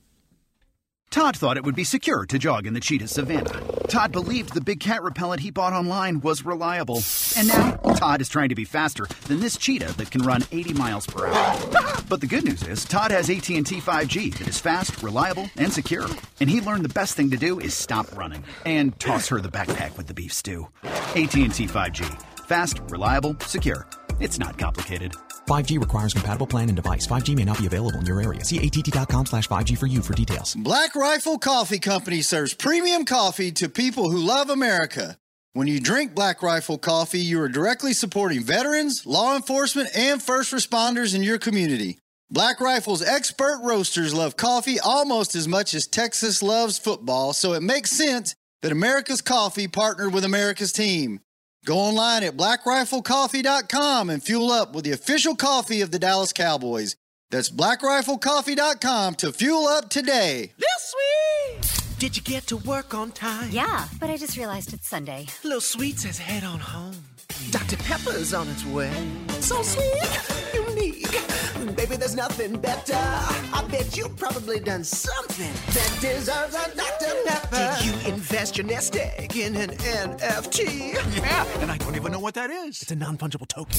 Todd thought it would be secure to jog in the cheetah savanna. Todd believed the big cat repellent he bought online was reliable. And now, Todd is trying to be faster than this cheetah that can run 80 miles per hour. But the good news is, Todd has AT&T 5G that is fast, reliable, and secure. And he learned the best thing to do is stop running and toss her the backpack with the beef stew. AT&T 5G. Fast, reliable, secure. It's not complicated. 5G requires compatible plan and device. 5G may not be available in your area. See att.com/5G for you for details. Black Rifle Coffee Company serves premium coffee to people who love America. When you drink Black Rifle coffee, you are directly supporting veterans, law enforcement, and first responders in your community. Black Rifle's expert roasters love coffee almost as much as Texas loves football, so it makes sense that America's Coffee partnered with America's team. Go online at blackriflecoffee.com and fuel up with the official coffee of the Dallas Cowboys. That's blackriflecoffee.com to fuel up today. Lil Sweet! Did you get to work on time? Yeah, but I just realized it's Sunday. Lil Sweet says head on home. Dr. Pepper's on its way. So sweet, unique. Baby, there's nothing better. I bet you've probably done something that deserves a Dr. Pepper. Did you invest your nest egg in an NFT? Yeah, and I don't even know what that is. It's a non-fungible token.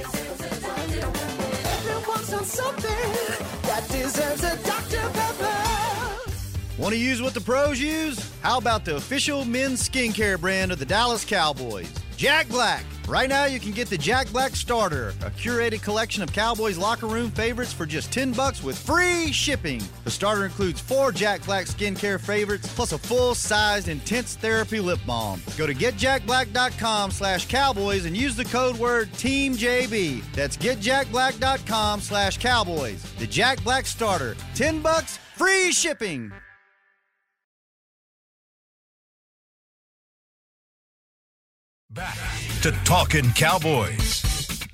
Everyone's on something that deserves a Dr. Pepper. Want to use what the pros use? How about the official men's skincare brand of the Dallas Cowboys? Jack Black. Right now, you can get the Jack Black Starter, a curated collection of Cowboys locker room favorites for just $10 with free shipping. The starter includes 4 Jack Black skincare favorites, plus a full-sized intense therapy lip balm. Go to getjackblack.com/cowboys and use the code word TEAMJB. That's getjackblack.com/cowboys. The Jack Black Starter, $10, free shipping. Back to Talking Cowboys.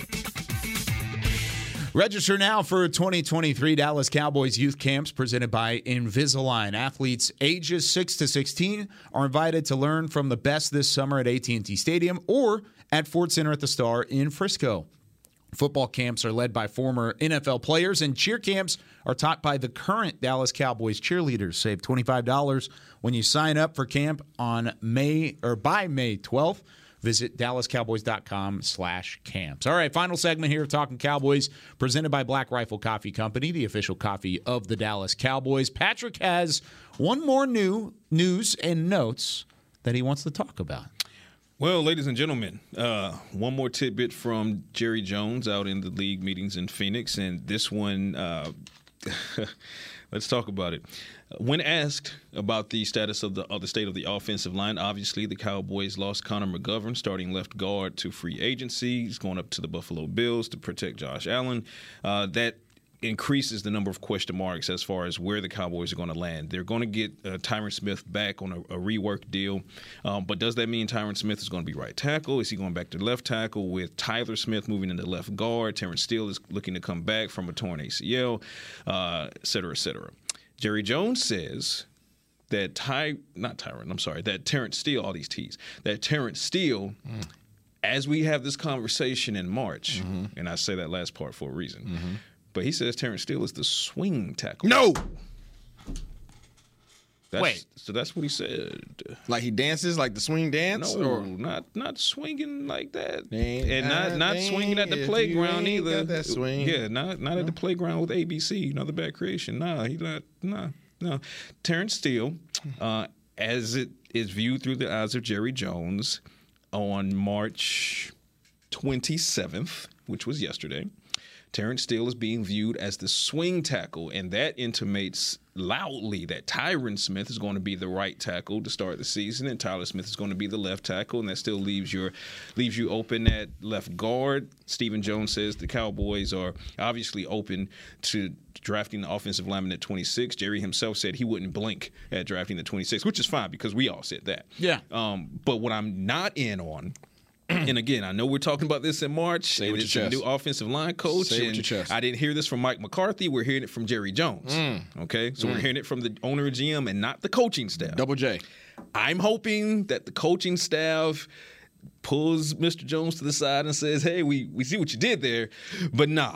Register now for 2023 Dallas Cowboys youth camps presented by Invisalign. Athletes ages 6 to 16 are invited to learn from the best this summer at AT&T Stadium or at Ford Center at the Star in Frisco. Football camps are led by former NFL players, and cheer camps are taught by the current Dallas Cowboys cheerleaders. Save $25 when you sign up for camp on by May 12th. Visit DallasCowboys.com/camps. All right, final segment here of Talking Cowboys, presented by Black Rifle Coffee Company, the official coffee of the Dallas Cowboys. Patrick has one more news and notes that he wants to talk about. Well, ladies and gentlemen, one more tidbit from Jerry Jones out in the league meetings in Phoenix, and this one, let's talk about it. When asked about the status of the state of the offensive line, obviously the Cowboys lost Connor McGovern, starting left guard, to free agency. He's going up to the Buffalo Bills to protect Josh Allen. That increases the number of question marks as far as where the Cowboys are going to land. They're going to get Tyron Smith back on a rework deal, but does that mean Tyron Smith is going to be right tackle? Is he going back to left tackle with Tyler Smith moving into left guard? Terrence Steele is looking to come back from a torn ACL, et cetera, et cetera. Jerry Jones says that that Terrence Steele, all these T's, that Terrence Steele, as we have this conversation in March, and I say that last part for a reason, but he says Terrence Steele is the swing tackle. No! Wait. So that's what he said. Like he dances like the swing dance? No, or? not swinging like that. And not swinging at the playground either. That swing. Yeah, not at the playground with ABC, another bad creation. No. Terrence Steele, as it is viewed through the eyes of Jerry Jones, on March 27th, which was yesterday, Terrence Steele is being viewed as the swing tackle, and that intimates loudly that Tyron Smith is going to be the right tackle to start the season, and Tyler Smith is going to be the left tackle, and that still leaves you open at left guard. Stephen Jones says the Cowboys are obviously open to drafting the offensive lineman at 26. Jerry himself said he wouldn't blink at drafting the 26, which is fine because we all said that. Yeah. But what I'm not in on, and again, I know we're talking about this in March. Say it with it's your a chest. new offensive line coach. Say it with and your chest. I didn't hear this from Mike McCarthy. We're hearing it from Jerry Jones. Okay? So we're hearing it from the owner and GM and not the coaching staff. Double J. I'm hoping that the coaching staff pulls Mr. Jones to the side and says, hey, we see what you did there, but nah.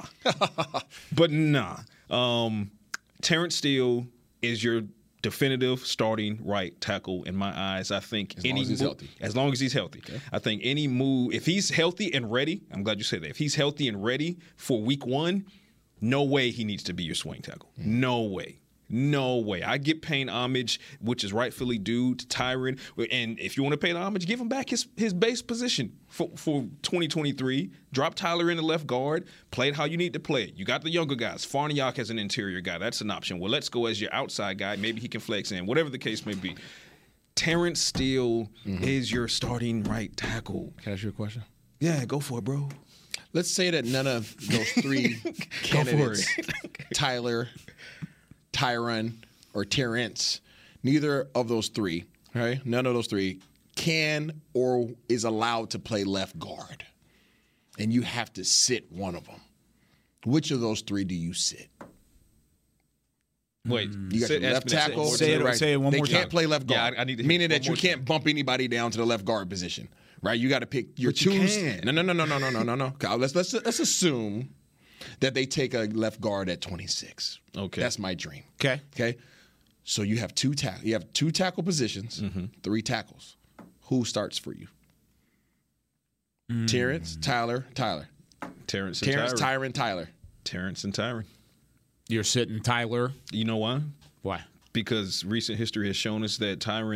Terrence Steele is your definitive starting right tackle in my eyes. I think as long as he's healthy. Okay. I think any move, if he's healthy and ready, I'm glad you said that. If he's healthy and ready for week 1, no way he needs to be your swing tackle. No way. I get paying homage, which is rightfully due to Tyron. And if you want to pay the homage, give him back his base position for 2023. Drop Tyler in the left guard. Play it how you need to play it. You got the younger guys. Farniok as an interior guy. That's an option. Well, let's go as your outside guy. Maybe he can flex in. Whatever the case may be. Terrence Steele is your starting right tackle. Can I ask you a question? Yeah, go for it, bro. Let's say that none of those 3 candidates, Tyler, Tyron, or Terrence, neither of those 3, right? None of those 3 can or is allowed to play left guard. And you have to sit one of them. Which of those 3 do you sit? Wait, you got your left tackle. Say it one more time. They can't play left guard. Yeah, I need to meaning that you can't bump anybody down to the left guard position, right? You got to pick your twos. No. Let's assume that they take a left guard at 26. Okay, that's my dream. Okay. So you have 2 tackle. You have 2 tackle positions, 3 tackles. Who starts for you? Terrence, Tyler. Terrence, Tyron, Tyler. Terrence and Tyron. You're sitting Tyler. You know why? Why? Because recent history has shown us that Tyron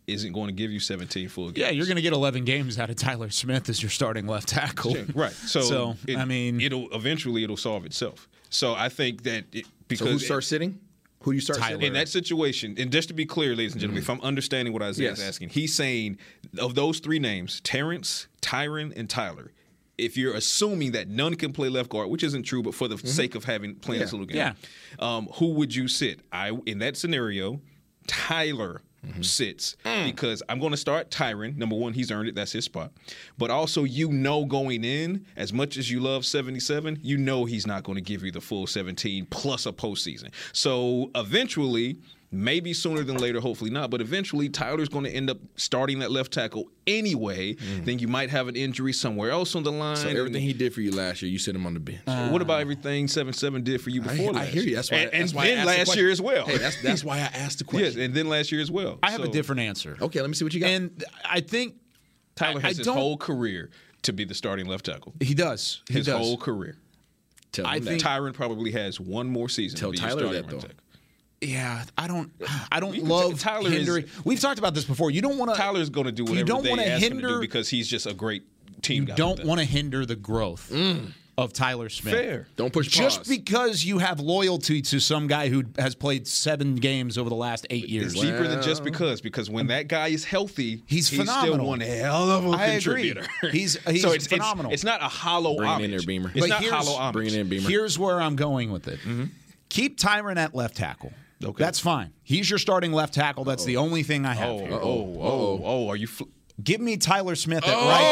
isn't going to give you 17 full games. Yeah, you're going to get 11 games out of Tyler Smith as your starting left tackle. Right. So I mean, it'll solve itself. So I think that because so who starts sitting? Who you start in that situation, and just to be clear, ladies and gentlemen, if I'm understanding what Isaiah's asking, he's saying of those three names, Terrence, Tyron, and Tyler, if you're assuming that none can play left guard, which isn't true, but for the sake of playing this little game, who would you sit? In that scenario, Tyler sits because I'm going to start Tyron. Number one, he's earned it. That's his spot. But also, going in, as much as you love 77, he's not going to give you the full 17 plus a postseason. So eventually, maybe sooner than later, hopefully not, but eventually Tyler's going to end up starting that left tackle anyway. Then you might have an injury somewhere else on the line. So everything he did for you last year, you sit him on the bench. What about everything 7-7 did for you before last I hear you. That's why. And why then last year as well. Hey, that's why I asked the question. Yes, and then last year as well. I have a different answer. Okay, let me see what you got. And I think Tyler has his whole career to be the starting left tackle. He does. His whole career. I think Tyron probably has one more season. Tell to be Tyler that though. Yeah, I don't love Tyler hindering. We've talked about this before. You don't want to. Tyler's going to do whatever they ask him to do because he's just a great team guy. You don't want to hinder the growth of Tyler Smith. Fair. Don't push just pause. because you have loyalty to some guy who has played 7 games over the last 8 years. It's deeper than just because when that guy is healthy, he's phenomenal. Still one hell of a contributor. Agree. He's so phenomenal. It's not a hollow Bring homage. it in there, Beamer. It's not hollow homage. Bring it in, Beamer. Here's where I'm going with it. Keep Tyron at left tackle. Okay. That's fine. He's your starting left tackle. That's the only thing I have here. Are you? Give me Tyler Smith at right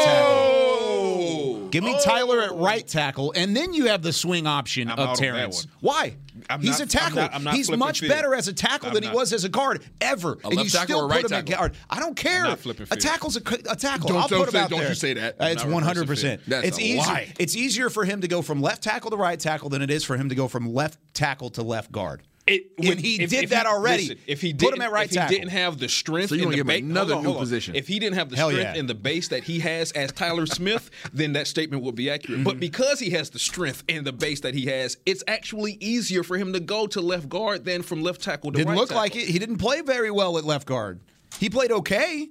tackle. Give me Tyler at right tackle, and then you have the swing option of Terrence. Why? He's a tackle. He's much better as a tackle than he was as a guard ever. A left tackle or a right tackle? Guard. I don't care. A tackle's a tackle. I'll put him out there. Don't you say that. It's 100%. That's a lie. It's easier for him to go from left tackle to right tackle than it is for him to go from left tackle to left guard. He did that already. Listen, if he put him at right tackle. He didn't have the strength, so you and give him another new position. If he didn't have the strength and the base that he has as Tyler Smith, then that statement would be accurate. But because he has the strength and the base that he has, it's actually easier for him to go to left guard than from left tackle to right tackle. Didn't look like it. He didn't play very well at left guard. He played okay.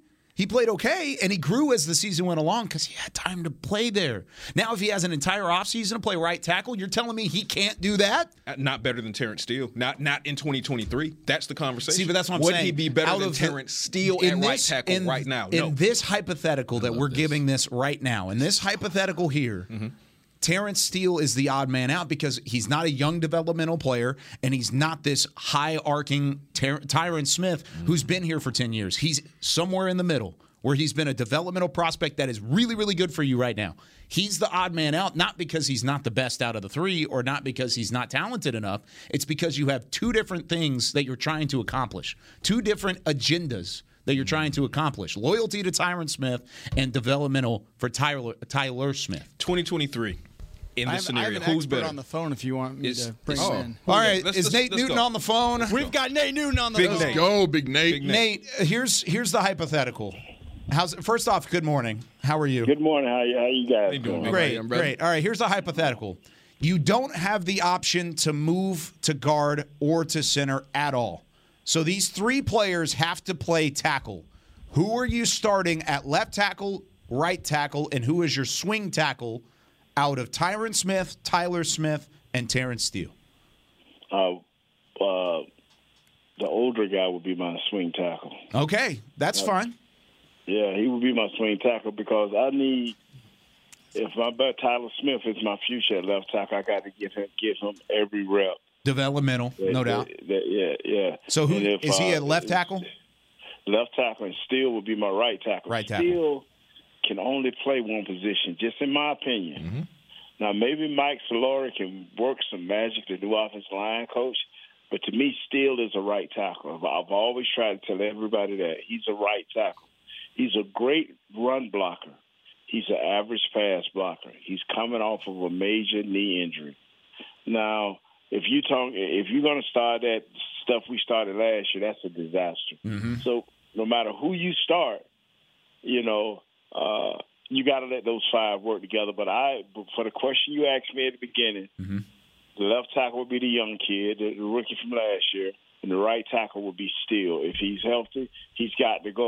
And he grew as the season went along because he had time to play there. Now, if he has an entire offseason to play right tackle, you're telling me he can't do that? Not better than Terrence Steele. Not in 2023. That's the conversation. See, but that's what I'm Would saying. Would he be better than Terrence Steele at right tackle right now? No. In this hypothetical that we're giving this right now, in this hypothetical here, Terrence Steele is the odd man out because he's not a young developmental player and he's not this high-arcing Tyron Smith who's been here for 10 years. He's somewhere in the middle where he's been a developmental prospect that is really, really good for you right now. He's the odd man out, not because he's not the best out of the three or not because he's not talented enough. It's because you have two different things that you're trying to accomplish, two different agendas that you're trying to accomplish. Loyalty to Tyron Smith and developmental for Tyler Smith. 2023. In this scenario, I have an who's expert better on the phone if you want me to bring him in. All right, is Nate Newton on the phone? We've got Nate Newton on the phone. Let's go, Big Nate. Nate, here's the hypothetical. First off, good morning. How are you? Good morning. How you guys doing? Great. All right, here's the hypothetical. You don't have the option to move to guard or to center at all. So these three players have to play tackle. Who are you starting at left tackle, right tackle, and who is your swing tackle out of Tyron Smith, Tyler Smith, and Terrence Steele? The older guy would be my swing tackle. Okay, that's fine. Yeah, he would be my swing tackle because if my bet Tyler Smith is my future at left tackle, I got to give him every rep. Developmental, no doubt. Yeah. So who is he at left tackle? Left tackle, and Steele would be my right tackle. Right tackle. Steele can only play one position, just in my opinion. Now, maybe Mike Solari can work some magic to do offensive line coach, but to me, Steele is a right tackle. I've always tried to tell everybody that he's a right tackle. He's a great run blocker. He's an average pass blocker. He's coming off of a major knee injury. Now, if you're going to start that stuff we started last year, that's a disaster. So no matter who you start, you got to let those five work together. But for the question you asked me at the beginning, the left tackle would be the young kid, the rookie from last year, and the right tackle would be Steele. If he's healthy, he's got to go.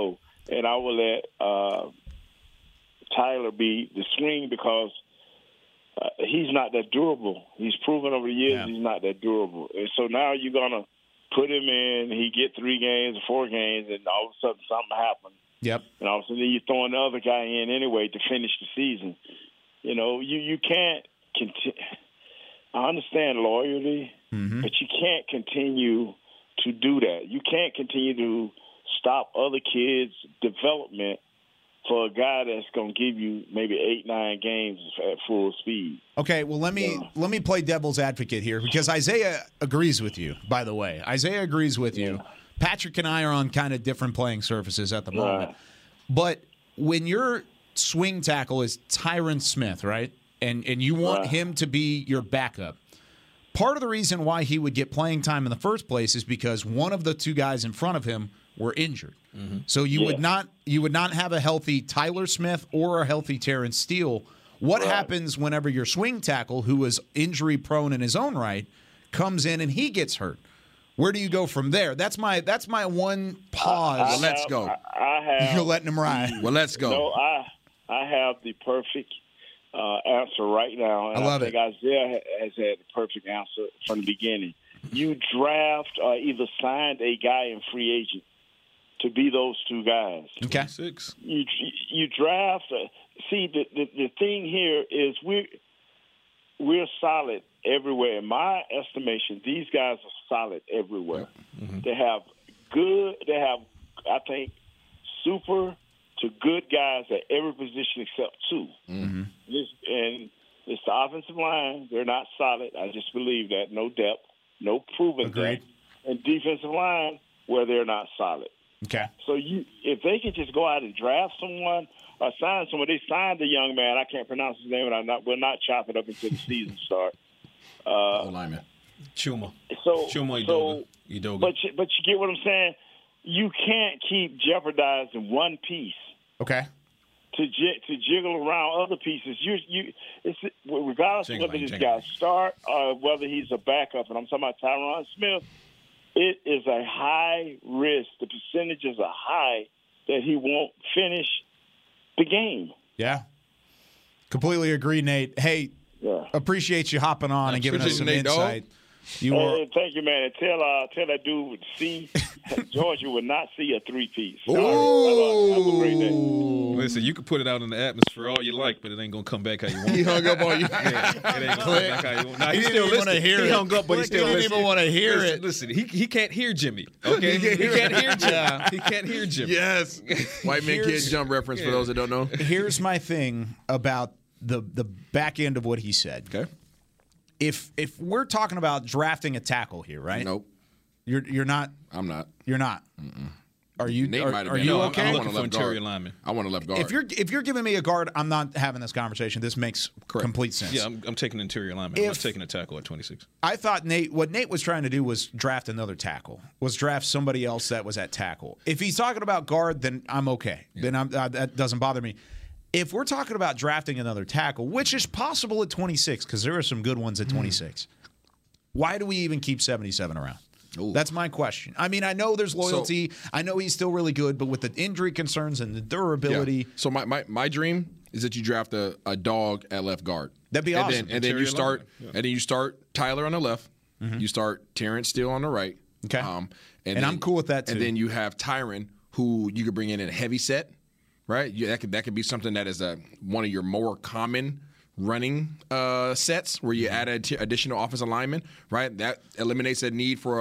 and I will let Tyler be the swing because he's not that durable. He's proven over the years he's not that durable. And so now you're going to put him in, he get 3 games or 4 games, and all of a sudden something happens. Yep. And all of a sudden you're throwing the other guy in anyway to finish the season. You know, you can't continue. I understand loyalty, but you can't continue to do that. You can't continue to stop other kids' development for a guy that's going to give you maybe 8-9 games at full speed. Okay, well, let me play devil's advocate here because Isaiah agrees with you, by the way. Isaiah agrees with you. Patrick and I are on kind of different playing surfaces at the moment. But when your swing tackle is Tyron Smith, right, and you want him to be your backup, part of the reason why he would get playing time in the first place is because one of the 2 guys in front of him were injured. So you would not have a healthy Tyler Smith or a healthy Terrence Steele. What happens whenever your swing tackle, who is injury prone in his own right, comes in and he gets hurt? Where do you go from there? That's my one pause. Let's go. You're letting him ride. Well, let's go. No, I have the perfect answer right now. And I love think Isaiah has had the perfect answer from the beginning. You draft or either signed a guy in free agent to be those 2 guys. Okay. 6. You draft. See, the thing here is we're solid everywhere. In my estimation, these guys are solid everywhere. They have, I think, super to good guys at every position except 2. And it's the offensive line. They're not solid. I just believe that. No depth, no proven depth. And defensive line where they're not solid. Okay. So if they can just go out and draft someone or sign someone, they signed a young man. I can't pronounce his name, and we'll not chop it up until the season starts. Lineman. Chuma. Edoga. But you get what I'm saying? You can't keep jeopardizing one piece. Okay. To jiggle around other pieces. It's regardless of whether this guy start or whether he's a backup, and I'm talking about Tyron Smith, it is a high risk. The percentages are high that he won't finish the game. Yeah. Completely agree, Nate. Hey, appreciate you hopping on and giving us some insight. Thank you, man. Tell that dude with C, Georgia would not see a 3-piece. Have a great day. Listen, you can put it out in the atmosphere all you like, but it ain't gonna come back how you want. He hung up on you. It ain't gonna come back how you want. Nah, he still didn't want to hear it. He hung up, but he still didn't even want to hear it. Listen, he can't hear Jimmy. Okay, he can't hear Jimmy. He can't hear Jimmy. Yes. White man can't jump reference for those that don't know. Here's my thing about the back end of what he said. Okay. If we're talking about drafting a tackle here, right? Nope. You're not. I'm not. You're not. Are you? Nate might have are been. you No, okay? I I'm want looking a for left interior guard. lineman. I want a left guard. If you're giving me a guard, I'm not having this conversation. This makes complete sense. Yeah, I'm taking interior lineman. I'm not taking a tackle at 26. I thought what Nate was trying to do was draft another tackle. Was draft somebody else that was at tackle. If he's talking about guard, then I'm okay. Yeah. Then that doesn't bother me. If we're talking about drafting another tackle, which is possible at 26, because there are some good ones at 26. Why do we even keep 77 around? Ooh. That's my question. I mean, I know there's loyalty. I know he's still really good, but with the injury concerns and the durability. Yeah. So my dream is that you draft a dog at left guard. That'd be awesome. And then you start Tyler on the left. Mm-hmm. You start Terrence Steele on the right. Okay. And I'm cool with that too. And then you have Tyron, who you could bring in a heavy set, right? That could be something that is one of your more common running sets where you add additional offensive linemen, right? That eliminates that need for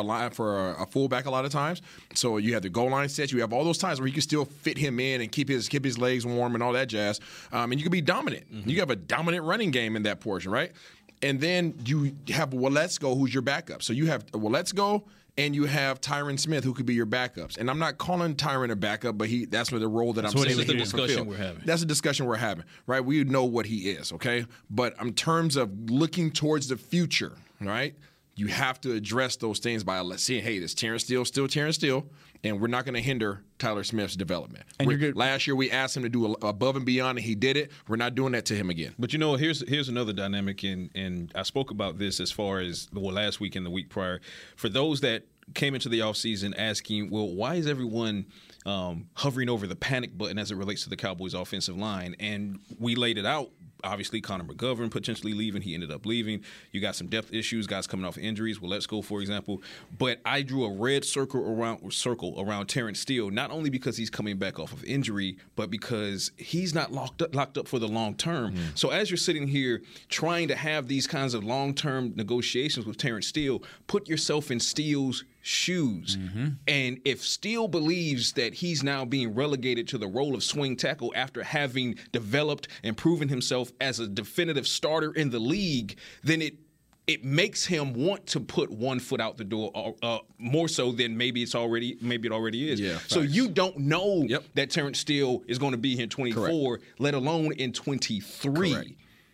a fullback a lot of times. So you have the goal line sets. You have all those times where you can still fit him in and keep his legs warm and all that jazz. And you can be dominant. Mm-hmm. You have a dominant running game in that portion, right? And then you have Waletzko, who's your backup. So you have Waletzko and you have Tyron Smith, who could be your backups. And I'm not calling Tyron a backup, but that's the role that I'm saying that's the he discussion fulfill. we're having. That's the discussion we're having, right? We know what he is, okay? But in terms of looking towards the future, right, you have to address those things by seeing, hey, this Terrence Steele still Terrence Steele, and we're not going to hinder Tyler Smith's development. And last year we asked him to do above and beyond, and he did it. We're not doing that to him again. But here's another dynamic, and I spoke about this as far as last week and the week prior. For those that came into the offseason asking, well, why is everyone hovering over the panic button as it relates to the Cowboys' offensive line. And we laid it out. Obviously, Connor McGovern potentially leaving. He ended up leaving. You got some depth issues, guys coming off injuries. Well, let's go, for example. But I drew a red circle around Terrence Steele, not only because he's coming back off of injury, but because he's not locked up for the long term. So as you're sitting here trying to have these kinds of long-term negotiations with Terrence Steele, put yourself in Steele's shoes. And if Steele believes that he's now being relegated to the role of swing tackle after having developed and proven himself as a definitive starter in the league, then it makes him want to put one foot out the door more so than maybe it already is. Yeah, so facts. you don't know that Terrence Steele is going to be here in 24, let alone in 23. Correct.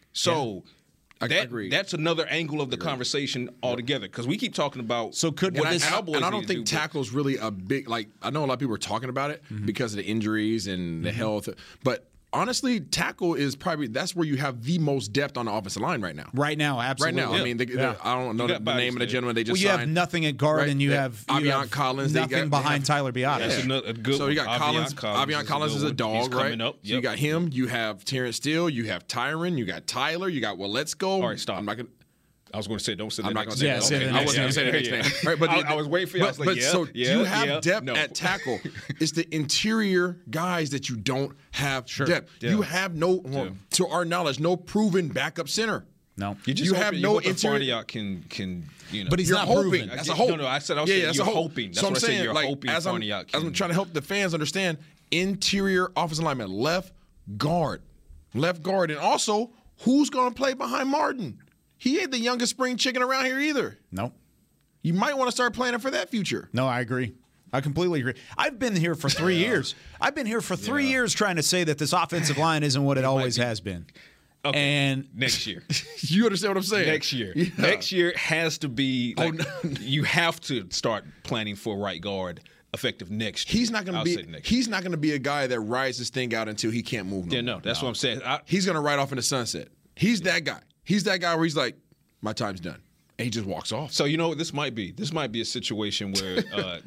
So I agree. That's another angle of the conversation altogether, because we keep talking about Cowboys. And I don't think tackle's really a big, like, I know a lot of people are talking about it because of the injuries and the health, but honestly, tackle is probably, that's where you have the most depth on the offensive line right now. Right now, absolutely. Right now. I mean, I don't know the name of the gentleman they just you signed. have nothing at guard, and you have Avion Collins. Nothing behind Tyler Biadasz. That's a good So you got one. Avion Collins is a dog, He's right? coming up. So you got him. You have Terrence Steele. You have Tyron. You got Tyler. You got, well, let's go. All right, stop. I'm not gonna. I was going to say, don't say that. I'm not next going to say name. that. I wasn't going to say the next name. Right, but I was waiting for you. I was like, so you have depth at tackle. It's the interior guys that you don't have depth. Yeah. You have no, to our knowledge, no proven backup center. No, you have no interior. Can you know? But he's you're not hoping. proven. That's a hope. No, I said that's you're a hope. hoping. That's so what I'm I saying, said. You're like, hoping as I'm trying to help the fans understand, interior offensive lineman, left guard, and also who's going to play behind Martin? He ain't the youngest spring chicken around here either. No. You might want to start planning for that future. No, I agree. I completely agree. I've been here for 3 years. I've been here for 3 years trying to say that this offensive line isn't what it always has been. Okay. And next year. You understand what I'm saying? Next year. Yeah. Next year has to be like, you have to start planning for right guard effective next year. He's not going to be he's not going to be a guy that rides this thing out until he can't move. That's what I'm saying. He's going to ride off in the sunset. He's that guy. He's that guy where he's like, my time's done. And he just walks off. So, you know what this might be? This might be a situation where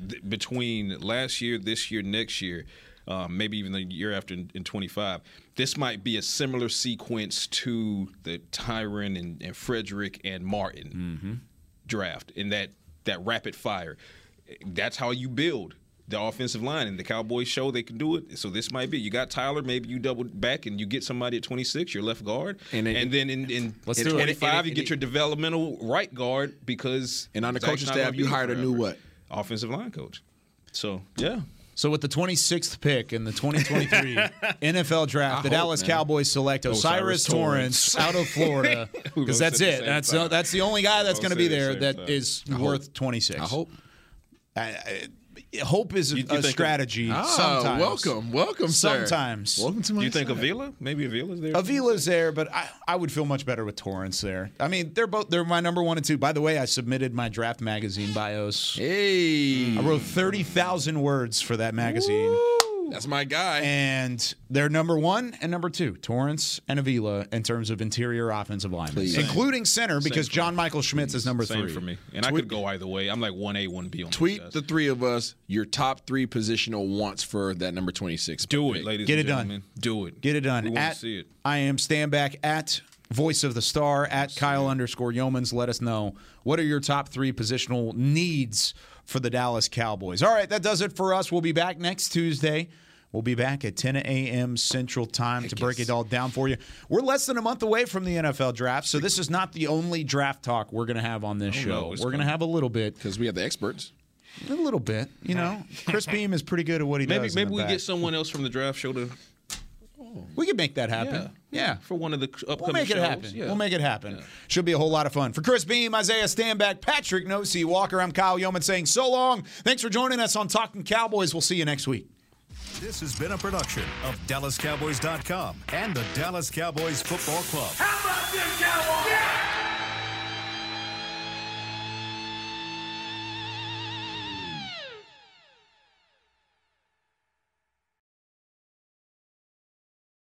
between last year, this year, next year, maybe even the year after in 25, this might be a similar sequence to the Tyron and Frederick and Martin draft in that rapid fire. That's how you build the offensive line, and the Cowboys show they can do it. So this might be. You got Tyler, maybe you double back and you get somebody at 26, your left guard. And then in 25, you get your developmental right guard because. And on the coaching staff, you hired a new what? Offensive line coach. So, yeah. So with the 26th pick in the 2023 NFL Draft, the Dallas Cowboys select Osiris Torrance out of Florida, because that's it. That's the only guy that's going to be there that is worth 26. I hope. Hope is a strategy. Sometimes. Welcome, sir. Sometimes. Welcome to my Do you think side. Avila? Maybe Avila's there. Avila's there, but I would feel much better with Torrance there. I mean, they're my number 1 and 2. By the way, I submitted my draft magazine bios. Hey. I wrote 30,000 words for that magazine. Woo. That's my guy. And they're number 1 and number 2, Torrance and Avila, in terms of interior offensive linemen, including center, because John Michael Schmitz is number 3. Same for me. And I could go either way. I'm like 1A, 1B on Tweet the three of us your top 3 positional wants for that number 26. Do it, ladies and gentlemen. Do it. Get it done. We want to see it. I am Standback at Voice of the Star at Kyle_Yeomans. Let us know, what are your top 3 positional needs for the Dallas Cowboys? All right, that does it for us. We'll be back next Tuesday. We'll be back at 10 a.m. Central Time to break it all down for you. We're less than a month away from the NFL Draft, so this is not the only draft talk we're going to have on this show. We're going to have a little bit. Because we have the experts. A little bit, you know. Chris Beam is pretty good at what he does. Maybe we get someone else from the draft show to. We could make that happen. Yeah. For one of the upcoming We'll make it shows. happen. Yeah. We'll make it happen. Should be a whole lot of fun. For Chris Beam, Isaiah Standback, Patrick Nosey Walker, I'm Kyle Yeoman saying so long. Thanks for joining us on Talking Cowboys. We'll see you next week. This has been a production of DallasCowboys.com and the Dallas Cowboys Football Club. How about this, Cowboys? Yeah!